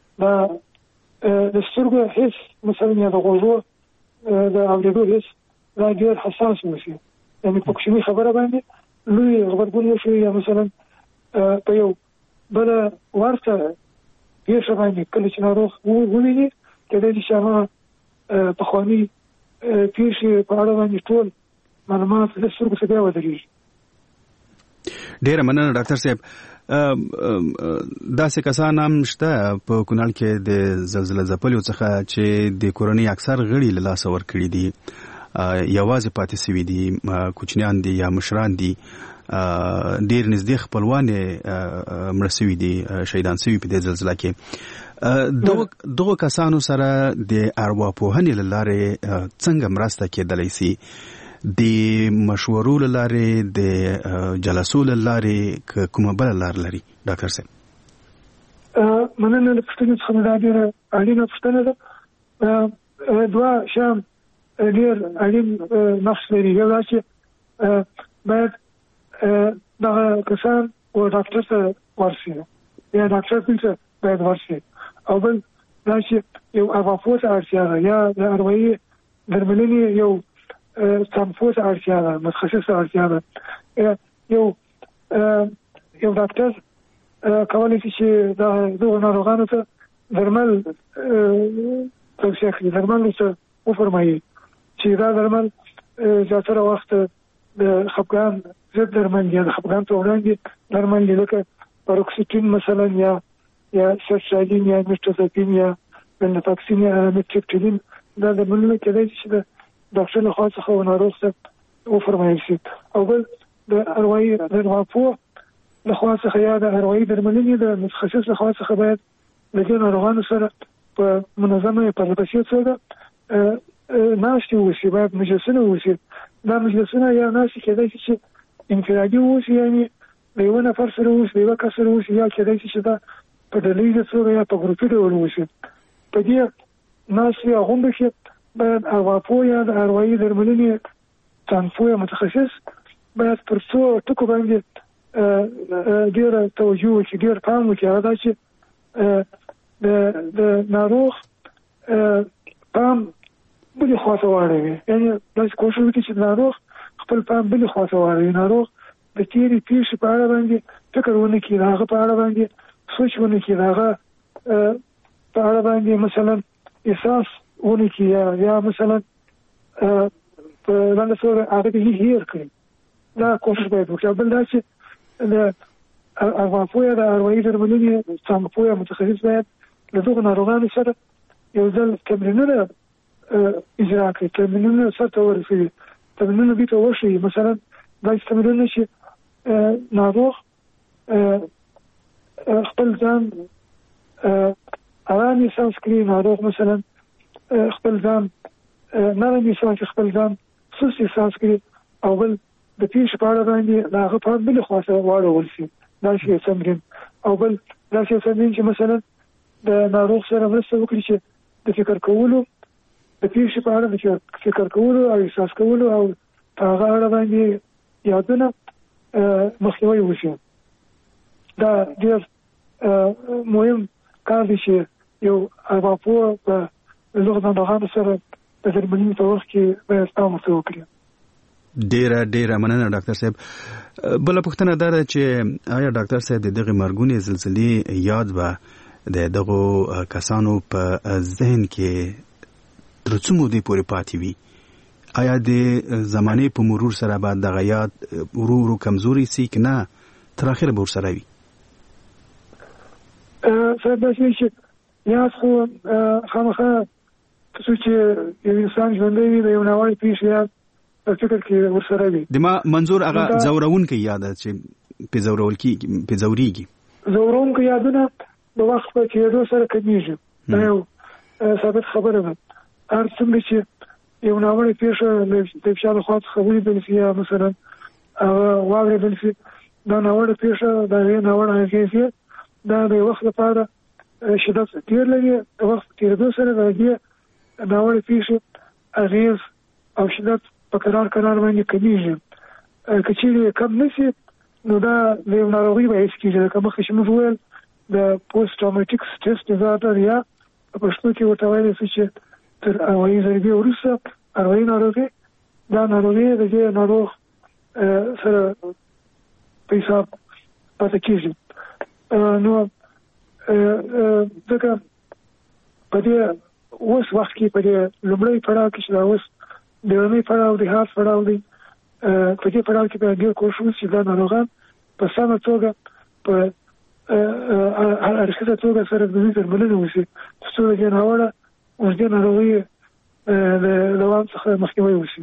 د سترګو حس مثلا یا د غوږو د اورېدو حس دا ډېر حساس وشي، یعنې په کوچني خبره باندې لوی غبرګون وښیي. یا مثلا په یو بله ورته پیښه باندې کله چې ناروغ وویني کېدای شي چې هغه پخواني پیښې په اړه باندې ټول معلومات د سترګو څخه بیا ودرېږي. ډېره مننه ډاکټر صاحب. داسې کسان هم شته په کونړ کې د زلزله ځپلیو څخه چې د کورنۍ اکثر غړي له لاسه ورکړي دي، یوازې پاتې سوي دي، کوچنیان دي یا مشران دي، ډېر نږدې خپلوان مړه سوي دي، شهیدان سوي په دې زلزله کې. دغو کسانو سره د ارواپوهنې له لارې څنګه مرسته کېدلی سي؟ د مشورو له لارې، د جلسو له لارې، که کومه بله لار لري ډاکټر صاحب؟ مننه له پوښتنې څخه دا ډېره اړینه پوښتنه ده. دوه شیان ډېر اړین نقش لري. یو دا چې باید دغه کسان و ډاکټر ته ورشي یا ډاکټر ته باید ورشي. او بل دا چې یو ارواپوه ته اړتیا ده یا د اروايي درملنې یو سمفوز اړتیا ده، متخصص اړتیا ده. یو یو ډاکټر کولی شي چې دغه ناروغانو ته درمل توصیه کړي، درمل ورته وفرمایي چې دا درمل زیاتره وخت د خپګان ضد درمل دي، د خپګان په وړاندې درمل دي، لکه پاروکسیټین مثلا یا یا سرشالین یا میټروزاپین یا ونلفاکسین یا میټریپټیلین. دا درملونه کېدای شي د ډاکټر له خوا څخه ناروغ ته وفرمایل شي. او بل د اروايي د ارواپوه له خوا څخه یا د اروايي درملنې د متخصص له خوا څخه باید له دې ناروغانو سره په منظمه پرلپسې توګه ناستې وشي، باید مجلسونه وشي. دا مجلسونه یا ناستې کېدای شي چې انفرادي وشي، یعنې د یوه نفر سره وشي، د یوه کس سره وشي، یا کېدای شي چې دا په ډلهیزه توګه یا په ګروپي ډول وشي. په دې ناستې یا غونډو کې باید ارواپوه یا د اروايي درملنې څانګپوه متخصص باید پر څو ټکو باندې ډېره توجه وکړي، ډېر پام وکړي. هغه دا چې د د ناروغ پام بلې خواته واړوي، یعنې داسې کوښښ وکړي چې ناروغ خپل پام بلې خواته واړوي، ناروغ د تېرې پیښې په اړه باندې فکر ونه کړي، د هغه په اړه باندې سوچ ونه کړي، د هغه په اړه باندې مثلا احساس ونه کړي یا یا مثلا په لنډه توګه هغه ته هېر کړي. دا کوښښ باید وکړي. بل دا چې د ارواپوه یا د اروايي درملنې څانګپوه متخصص باید له دغو ناروغانو سره یو ځل تمرینونه اجرا کړي، تمرینونه سرته ورسوي، تمرینونه دوی ته وښيي. مثلا داسې تمرینونه چې ناروغ خپل ځان ارام احساس کړي، ناروغ مثلا خپل ځان نرم احساس کړي، خپل ځان سست احساس کړي، او بل د پیښې په اړه باندې د هغه پام بلې خواته واړول شي. داسې یو تمرین. او بل داسې یو تمرین چې مثلا د ناروغ سره مرسته وکړي چې د فکر کولو د پیښې په اړه د فکر کولو او احساس کولو او په هغه اړه باندې یادونه مخنیوی وشي. دا ډېر مهم کار دی چې یو ارواپوه په دغو ناروغانو سره د درملنې په وخت کې باید پام ورته وکړي. ډیره ډیره مننه ډاکټر صاحب. بله پوښتنه دا ده چې آیا ډاکټر صاحب د دغې مرګونې زلزلې یاد به د دغو کسانو په ذهن کې تر څو مودې پورې پاتې وي؟ آیا د زمانې په مرور سره به دغه یاد ورو ورو کمزوري سي که نه تر اخره به ورسره وي؟ صاحب داسې وي چې یاد خو خامخا تر څو چې یو انسان ژوندی وي د یو ناوړې پیښې یاد په فکر کې ورسره وي. د ما منظور هغه ځورونکی یاد ده چې پې ځورول کېږي، پې ځورېږي. ځورونکي یادونه د وخت په تېرېدو سره کمېږي. دا یو ثابت خبره ده. هر څومره چې یو ناوړې پیښه د چا لخوا څخه ولیدل شي یا مثلا هغه واورېدل شي، دا ناوړه پیښه د هغې ناوړه اغېزې دا د وخت لپاره شدت ډېر لري. د وخت په تېرېدو سره د هغې ناوړې پیښې اغېز او شدت په قرار قرار باندې کمېږي. که چېرې کم نه شي نو دا د یو ناروغۍ باعث کېږي. لکه مخکې چې موږ وویل د پوسټ ټراوماټیک سټرس ډیزارډر یا په پښتو کې ورته ویلی شي چې تر اروايي ضربې وروسته اروايي ناروغي، دا ناروغي د دې ناروغ سره په حساب پاتې کېږي. نو ځکه په دې اوس وخت کې په دې لومړی پړاو کې چې دا اوس د لومړی پړاو د هارت پړاو دی، په دې پړاو کې باید ډېر کوښښ وشي چې دا ناروغان په سمه توګه په هرکته توګه سره د دوی درملنه وشي تر څو د دې ناوړه اوږدې ناروغۍ د دوام څخه مخنیوی وشي.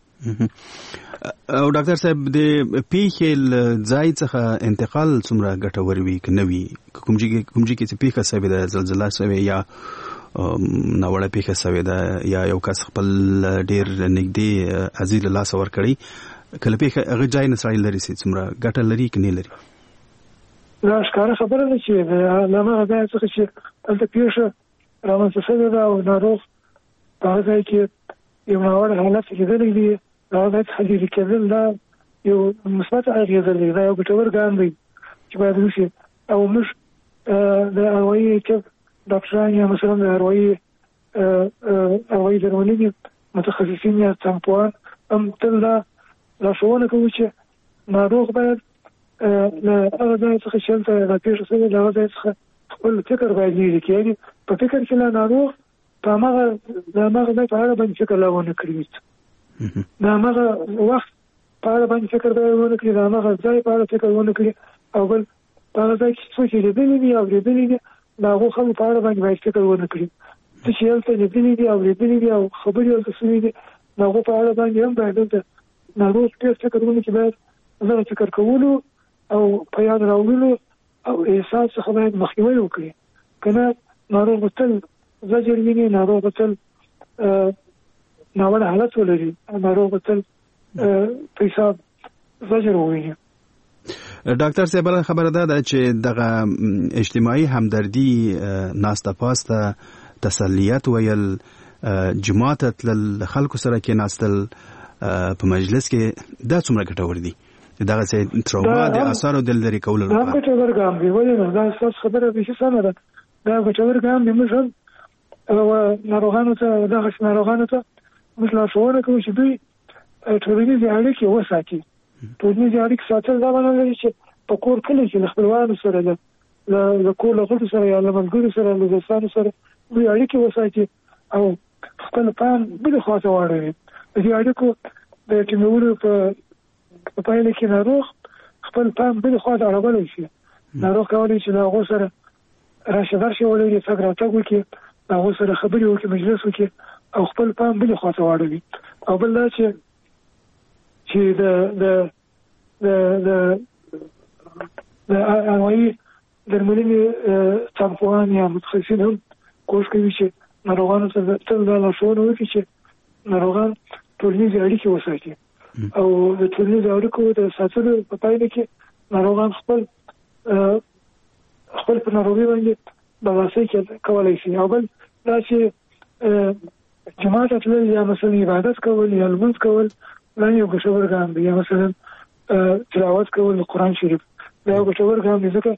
او ډاکټر صاحب د پیښې له ځای څخه انتقال څومره ګټور وي که نه وي؟ کوم ځای کې چې پیښه شوې ده، زلزله شوې یا ناوړه پیښه شوې ده یا یو کس خپل ډېر نږدې عزیز له لاسه ورکړی، کله پیښه هغه ځای نه سړی لرې شي څومره ګټه لري که نه لري؟ دا ښکاره خبره ده چې له هماغه ځای څخه چې هلته پیښه رامنځته شوې ده او ناروغ په هغه ځای کې یو ناوړه حالت لیدلی دی، هغه ځای څخه لرې کېدل دا یو مثبت اغېزه لري، دا یو ګټور ګام دی چې باید وشي. او موږ د اروايي طب ډاکټران یا مثلا د اروايي اروايي درملنې متخصصین یا څانګپوهان هم تل دا لارښوونه کوو چې ناروغ باید له هغه ځای څخه چې هلته دا پیښه شوې له هغه ځای څخه خپل فکر باید لرې کړي، یعنې په فکر کې لا ناروغ په هماغه د هماغه ځای په اړه باندې فکر لا ونه کړي، د هماغه وخت په اړه باندې فکر باید ونه کړي، د هماغه ځای په اړه فکر ونه کړي، او بل په هغه ځای کې څوک یې لیدلي دي او لیدلي دي د هغو خلکو په اړه باندې باید فکر ونه کړي. څه چې هلته لیدلي دي او لیدلي دي او خبرې هلته شوي دي د هغو په اړه باندې هم باید هلته ناروغ ډېر فکر ونه کړي، باید دغه فکر کولو او په یاد راوړلو او احساس څخه باید مخنیوی وکړي، که نه ناروغ به تل زجر ویني، ناروغ به تل ناوړه حالت ولري، ناروغ به تل په حساب زجر وویني. ډاکټر صاحب خبره ده چې دغه اجتماعي همدردي ناسته پاسته تسلیت ویل جماعت تل خلکو سره کې ناستل په مجلس کې دا څومره ګټور دي دغه څه تروما د اثر دل لري کول دا ګټور ګام دی ولې دا څه خبره به څه سره ده دا ګټور ګام دی مثلا او ناروغانو ته دغه ناروغانو ته مثلا شوونه کوي چې دوی ټولنیزې اړیکې وساتي ټولنیزې اړیکې ساتل دا معنی لري چې په کور کې چې خپلوانو سره له له کور له غړو سره یا له ملګرو سره له دوستانو سره دوی اړیکې وساتي او خپل پام بل خواته واړوي دې اړیکو د ټیمونو په په پایله کې ناروغ خپل پام بل خواته اړولی شي ناروغ کولی چې هغه سره راشه درشه ولري څنګه راتګ وکړي هغه سره خبرې وکړي مجلس وکړي او خپل پام بل خواته واړوي او بل دا چې چې د د د د د انواعي درملنې څارنوال یا متخصصین هم کوښښ کوي چې ناروغانو ته تل دا لارښوونه وکړي چې ناروغان ټولنیزې اړیکې وساتي او د ټولنیزو اړیکو د ساتلو په پایله کې ناروغان خپل خپل په ناروغي باندې برلاسي کولی شي او بل دا چې جماعت تلل یا مثلا عبادت کول یا لمونځ کول دا یو ګټور ګام دی یا مثلا تلاوت کول د قرآن شریف دا یو ګټور ګام دی ځکه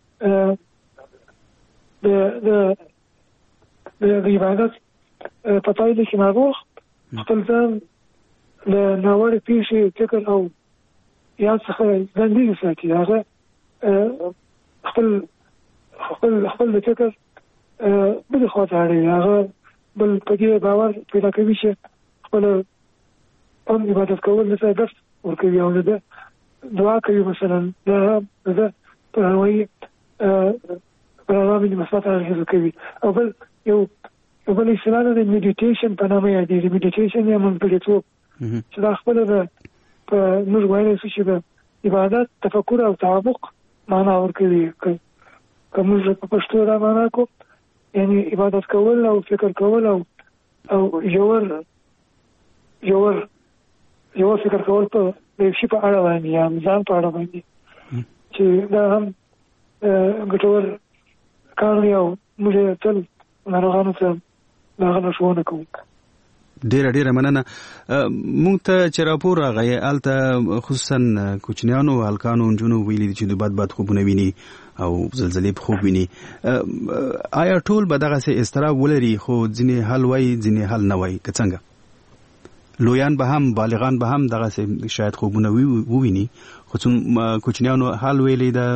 د د د عبادت په پایله کې ناروغ خپل ځان له ناوړه پیښې فکر او یاد څخه ځان لرې ساتي هغه خپل خپل خپل د فکر بلې خواته اړوي هغه بل په دې باور پیدا کوي چې خپل هم عبادت کول له درس ورکوي او د دعا کوي مثلا د د په هوایي په هغه باندې مثبت اغېزه کوي او بل یو یو بل اصطلاح د میډیټیشن په نامه یادېږي میډیټیشن یا منځګړیتوب چې دا خپله د په موږ ویلی شو چې د عبادت تفکر او تعمق معنا ورکوي که موږ په پښتو دا معنا کو یعنی عبادت کول او فکر کول او او ژور ژور ژور فکر کول په د یو شي په اړه باندې یا ځان په اړه باندې چې دا هم ګټور کار دی او موږ تل ناروغانو ته دا لارښوونه کوو. ډیره ډیره مننه. مونږ ته چې راپور راغی الته خصوصا کوچنیانو هلکانو نجونو ویلي چې د بد بد خوبونه ویني او زلزلې په خوب ویني. آیا ټول به دغسې اضطراب ولري خو ځینې حل وایي ځینې حل نه وایي که څنګه؟ لویان به هم بالغان به هم دغسې شاید خوبونه وویني خو کوچنیانو حل ویلی ده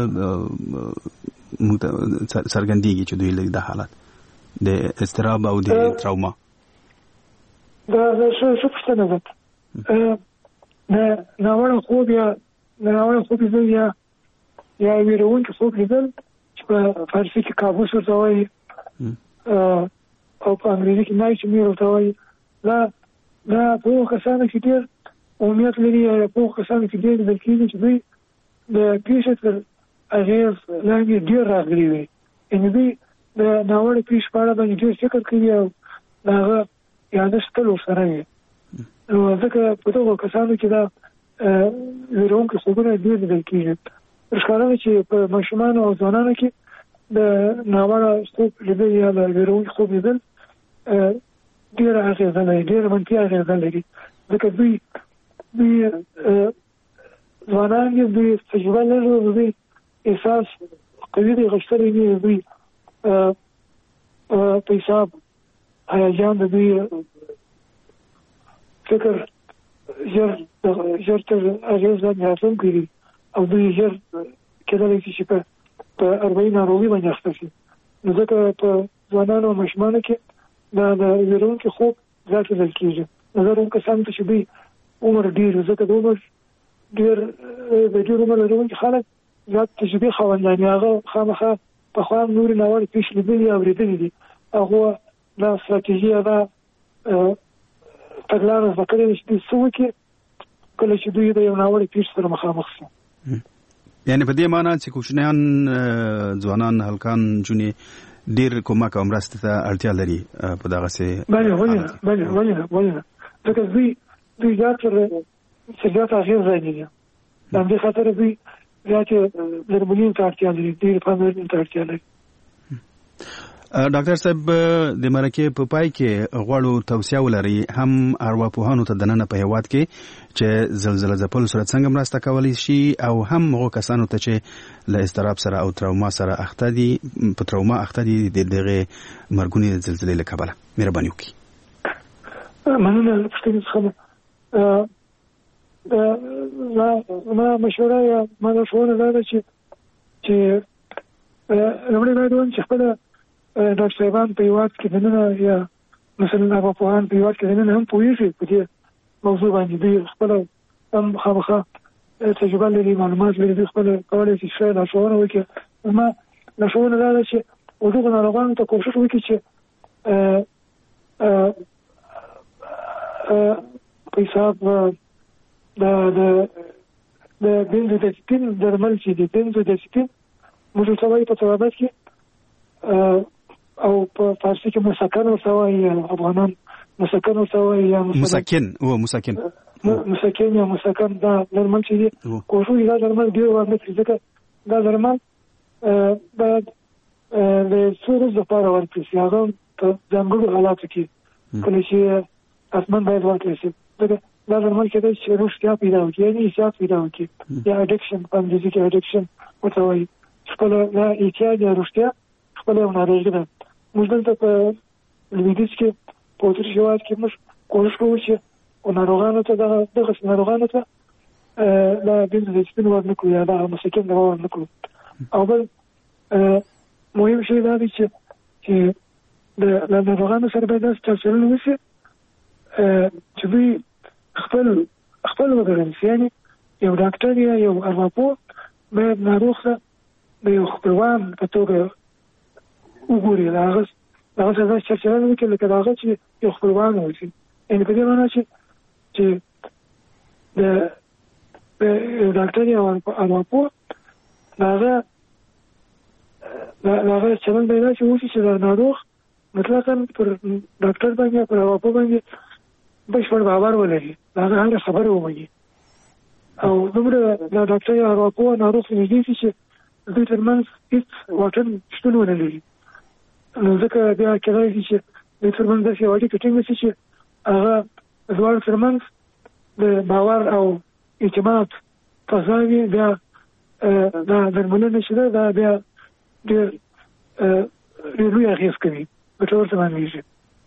څرګندېږي چې دوی د حالت د اضطراب او د تراوما دا څه څه پوښتنه ده د ناوړه خوب یا د ناوړه خوب لیدل یا یا ویرونکي خوب لیدل چې په فارسي کې کابوس ورته وایي او په انګریزي کې نایټمیر ورته وایي دا دا په هغو کسانو کې ډېر عمومیت لري یا په هغو کسانو کې ډېر لیدل کېږي چې دوی د پېښې تر اغېز لاندې ډېر راغلي وي یعنې دوی د ناوړه پېښې په اړه باندې ډېر فکر کوي او د هغه یادښت تل ورسره وي نو ځکه په دغو کسانو کې دا ویرونکي خوبونه ډېر لیدل کېږي. ښکاره ده چې په ماشومانو او ځوانانو کې د ناوړه خوب لیدل یا د ویرونکي خوب لیدل ډېره اغېزه لري ډېره منفي اغېزه لري ځکه دوی دوی ځوانان دي دوی تجربه لري دوی احساس قوي دی غښتلی دي دوی په حساب هیجان د دوی فکر ژر ژر تر اغېز باندې راتلونکی دي او دوی ژر کېدلی شي چې په اربعین ناروغي باندې اخته شي نو ځکه په ځوانانو او ماشومانو کې دا د ویرونکي خوب زیات لیدل کېږي نظر هم کسانو ته چې دوی عمر ډېر ځکه د عمر ډېر د ډېر عمر لرونکي خلک زیات تجربې خاوندان هغه خامخا پخوا هم نورې ناوړې پېښې لیدلي او اورېدلي دي هغو دا ستراتیژي دا تګلاره زده کړې ده چې دوی څه وکړي کله چې دوی د یو ناوړې پېښې سره مخامخ شي. یعنې په دې معنا چې کوچنیان ځوانان هلکان نجونې ډېر کومک او مرستې ته اړتیا لري په دغسې بلې ولې نه بلې ولې نه ولې نه ځکه دوی دوی زیات زیات اغېز لري د همدې خاطر دوی زیاتې درملنې ته اړتیا لري، ډېرې پاملرنې ته اړتیا لري. ډاکټر صاحب د مرکې په پای کې غواړو توصیه ولري هم ارواپوهانو ته دننه په هیواد کې چې زلزلہ ځپلو سره څنګه مرسته کولی شي او هم هغو کسانو ته چې له اضطراب سره او تروما سره اخته دي په تروما اخته دي د دغه مرګونې زلزلې له کبله. مهرباني وکړئ. مننه له پوښتنې څخه. زما مشوره یا ما لارښوونه دا ده چې چې لومړی باید ووایم چې خپله ډاکټر صاحبان په هېواد کې دننه یا مثلا ارواپوهان په هېواد کې دننه هم پوهېږي په دې موضوع باندې، دوی خپله هم خامخا تجربه لري، معلومات لري، دوی خپله کولی شي ښه لارښوونه وکړي. زما لارښوونه دا ده چې دغو ناروغانو ته کوښښ وکړي چې په حساب د د بنزودازپین درمل چې دي، بنزودازپین موږ ورته وایو په طبابت کې، او په فارسي کې مسکن ورته وایي، افغانان مسکن ورته وایي، یا مسکن او مسکن مسکن یا مسکن دا درمل چې دي کوښښ دا درمل ډېر ور نه کړي، ځکه دا درمل باید د څو ورځو لپاره ورکړل شي، هغه په ځانګړو حالاتو کې کله چې حتما باید ورکړل شي. ځکه دا درمل کېدای شي روغتیا پیدا وکړي، یعنې احتیاط پیدا وکړي، یا اډکشن په انګریزي کې اډکشن ورته وایي، خپله دا احتیاط یا روغتیا خپله یو ناروغي ده. موږ دلته په لویدیځ کې په اتریش هېواد کې موږ کوښښ کوو چې ناروغانو ته دغه دغسې ناروغانو ته دا بنزودازپین ور نه کړو یا دغه مسکن دوا ور نه کړو. او بل مهم شی دا دی چې چې د ناروغانو سره باید داسې چلچلن وشي چې دوی خپل خپل وګڼل شي، یعنې یو ډاکټر یا یو ارواپوه باید ناروغ ته د یو خپلوان په توګه وګوري، د هغه د هغه سره داسې چلچلن وکړي لکه د هغه چې یو خپلوان واوسي. یعنې په دې معنا چې چې د یو ډاکټر یا ارواپوه د هغه د هغه چلن باید داسې وشي چې د ناروغ مطلقاً پر ډاکټر باندې پر ارواپوه باندې بشپړ باور ولري، د هغه هره خبره ومني، او دومره د ډاکټر یا ارواپوه ناروغ ته نږدې شي چې دوی ترمنځ هېڅ واټن شتون ونه لري. نو ځکه بیا کېدای شي چې دوی ترمنځ داسې یو اړیکه ټینګه شي چې هغه دواړو ترمنځ د باور او اعتماد فضا وي. بیا دا درملنه چې ده دا بیا ډېر ډېر لوی اغېز کوي، ګټور تمامېږي.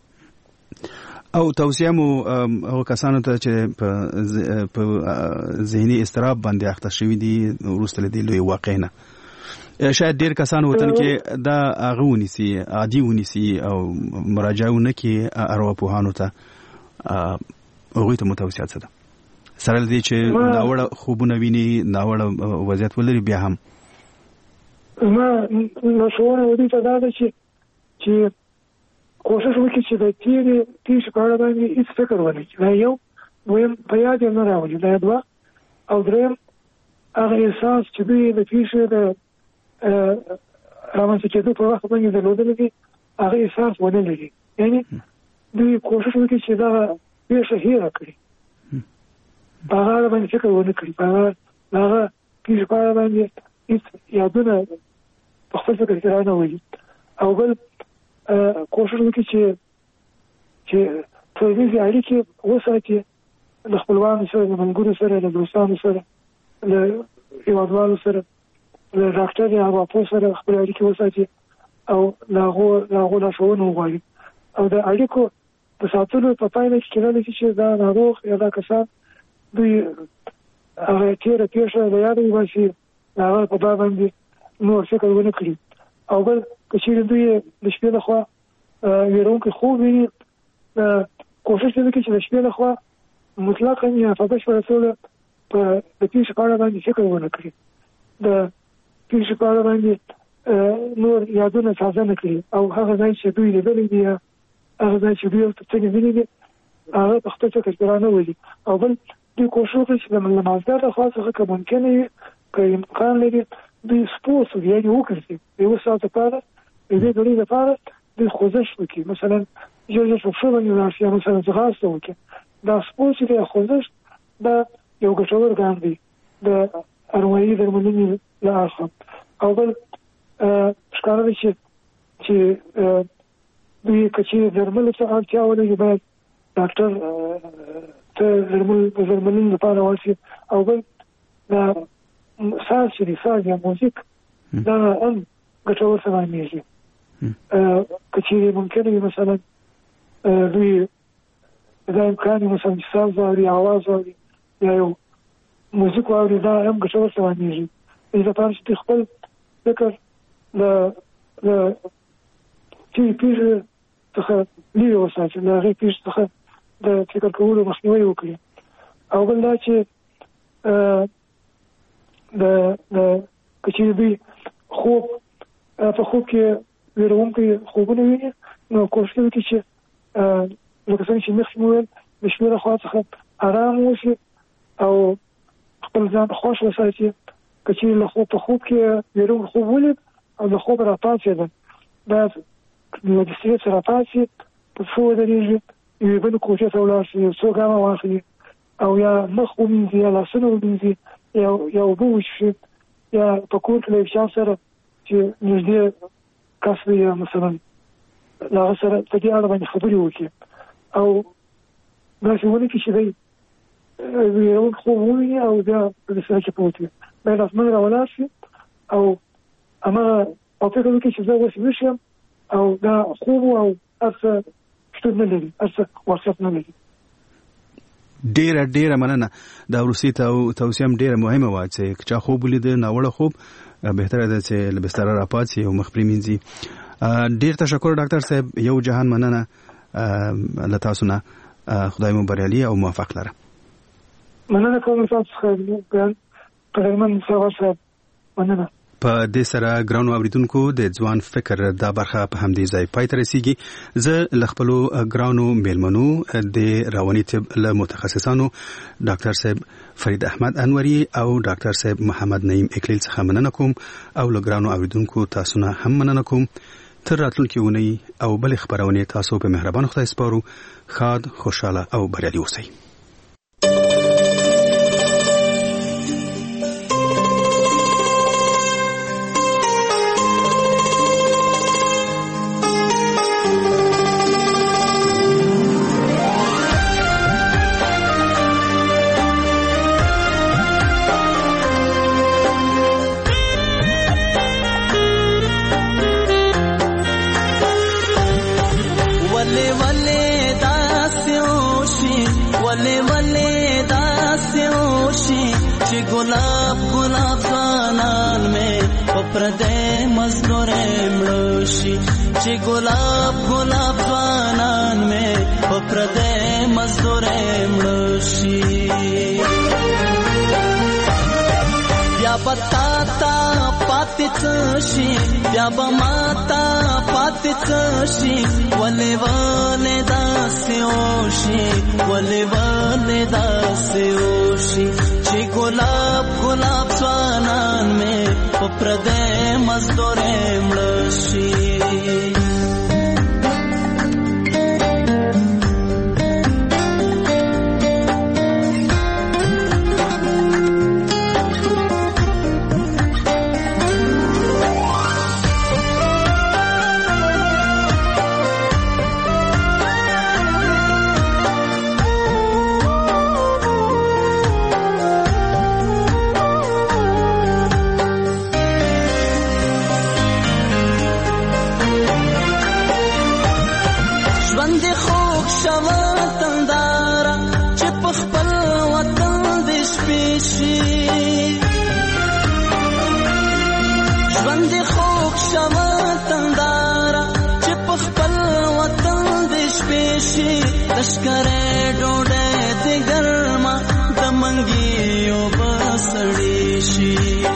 او توصیه مو هغو کسانو ته چې په ذهني اضطراب باندې اخته شوي دي وروسته له دې لوی واقع نه، شاید ډېر کسان وطن کې دا هغه ونیسي، عادي ونیسي او مراجعه ونه کړي ارواپوهانو ته، هغوی ته مو توصیه څه ده؟ سره له دې چې ناوړه خوبونه ویني، ناوړه وضعیت ولري، بیا هم زما مشوره ودې ته دا ده چې چې کوښښ وکړي چې د تېرې پېښې په اړه باندې هېڅ فکر ونه کړي. دا یو دویم په یاد یې نه راولي، دا دوه. او دریم هغه احساس چې دوی د پېښې د رامنځته کېدو په وخت باندې درلودلی دي هغه احساس ونه لري، یعنې دوی کوښښ وکړي چې دغه پېښه هېره کړي، په هغه اړه باندې فکر ونه کړي، په هغه د هغه پېښې په اړه باندې هېڅ یادونه په خپل فکر کې را نه ولي. او بل کوښښ وکړي چې چې ټولنیزې اړیکې وساتي، له خپلوانو سره، له ملګرو سره، له دوستانو سره، له هېوادوالو سره، له ډاکټر یا ارواپوه سره خپلې اړیکې وساتي او له هغو له هغو لارښوونه وغواړي. او د اړیکو په ساتلو په پایله کې کېدلی شي چې دا ناروغ یا دا کسان دوی هغه تېره پېښه له یاده وباسي، د هغه په باب باندې نور فکر ونه کړي. او بل که چېرې دوی د شپې لخوا ویرونکی خوب ویني، کوښښ دې وکړي چې د شپې لخوا مطلقاً یا په بشپړه توګه په د پېښې په اړه باندې فکر ونه کړي، د پېښې په اړه باندې نور یادونه تازه نه کړي، او هغه ځای چې دوی لیدلی دي یا هغه ځای چې دوی ورته څه لیدلي دي هغه په خپل فکر کې را نه ولي. او بل دوی کوښښ وکړي چې د مازدیګر لخوا څخه که ممکنه وي، که امکان لري، دوی سپورټ وکړي، یعنې وګرځي د یوه ساعت لپاره، د دې ګړۍ لپاره دوی خوځښت وکړي، مثلا ژر ژر په پښو باندې ولاړ شي، یا مثلا ځغاسته وکړي. دا سپورټ چې دی خوځښت دا یو ګټور ګام دی د اروايي درملنې له اړخه. او بل ښکاره ده چې چې دوی که چېرې درملو ته اړتیا ولري باید ډاکټر ته درملنې لپاره ورشي. او بل دا ساز چې دی ساز یا موزیک دا هم ګټور تمامېږي. که چېرې ممکنه وي مثلا دوی دا امکان وي مثلا چې ساز واوري اواز واوري یا یو موزیک واوري دا هم ګټور تمامېږي. دې لپاره چې خپل فکر له له چې پیښې څخه لرې وساتي، له هغې پیښې څخه د فکر کولو مخنیوی وکړي. او بل دا چې د که چېرې دوی خوب په خوب کې ویرونکي خوبونه ویني نو کوښښ وکړي چې لکه څنګه چې مخکې مو ویل د شپې له خوا څخه ارام واوسي او خپل ځان خوښ وساتي. که چېرې له خوب په خوب کې ویرونکی خوب ولید او د خوب راپاڅېده باید له بسترې څخه راپاڅي، په پښو ودرېږي، یوې بلې کوټې ته ولاړ شي، یو څو ګامه واخلي او یا مخ ومینځي یا لاسونه ومینځي یا اوبه وڅښي یا په کور کې له یو چا سره چې نږدې کس وي یا مثلا له هغه سره په دې اړه باندې خبرې وکړي او داسې ونه کړي چې دی ویرونکی خوب وویني او بیا په بستره کې پروت وي. باید اسمان را ولاړ شي او هماغه او فکر وکړي چې زه اوس ویښ یم او دا خوب او هر څه شتون نه لري، هر څه واقعیت نه لري. ډیره ډیره مننه. دا وروستۍ توصیه هم ډیره مهمه وه چې که چا خوب ولیده ناوړه خوب بهتره ده چې له بستره راپاڅي او مخ پرېمینځي. ډیر تشکر ډاکټر صاحب، یو جهان مننه له تاسو نه. خدای مو بریالي او موفق لره. مننه کوم تاسو څخه قدرمن صاحب، مننه. په دې سره ګرانو اوریدونکو د ځوان فکر دا برخه په همدې ځای پای ته رسیږي. زه له خپلو ګرانو میلمنو د رواني طب له متخصصانو ډاکټر صاحب فرید احمد انوري او ډاکټر صاحب محمد نعیم اکلیل څخه مننه کوم او له ګرانو اوریدونکو تاسو نه هم مننه کوم. تر راتلونکي اونۍ او بلې خپرونې تاسو په مهربان خدای سپارو. ښاد، خوشاله او بریالي اوسئ. गुलाब गुलाब ज़वानान में पप्रदे मज़दूरे मृषि ची गुलाब गुलाब ज़वानान में पप्रदे मज़दूरे मृषि या बताता पातिचशी या बमाता पातिचशी वले वले दास्योशी वले वले दास्योशी ची गुलाब गुलाब ज़वानान में पप्रदे मज़दूरे मृषि लश्करे डोडे दिगरमा दमंगियो बसड़ीशी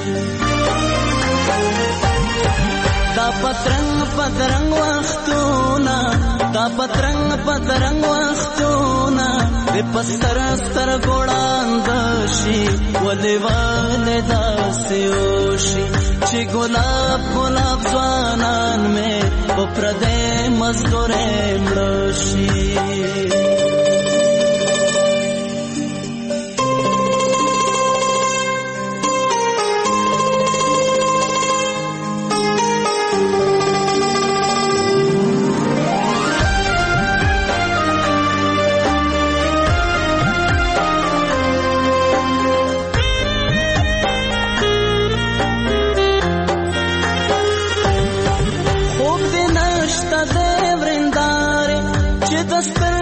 दा पतरंग पतरंग वख्तूना दा पतरंग पतरंग वख्तूना विपस्तर स्तर गोड़ांदशी वले वाले दास्योशी ची गुलाब गुलाब ज़वानान में पप्रदे मज़दूरे मृषि دستر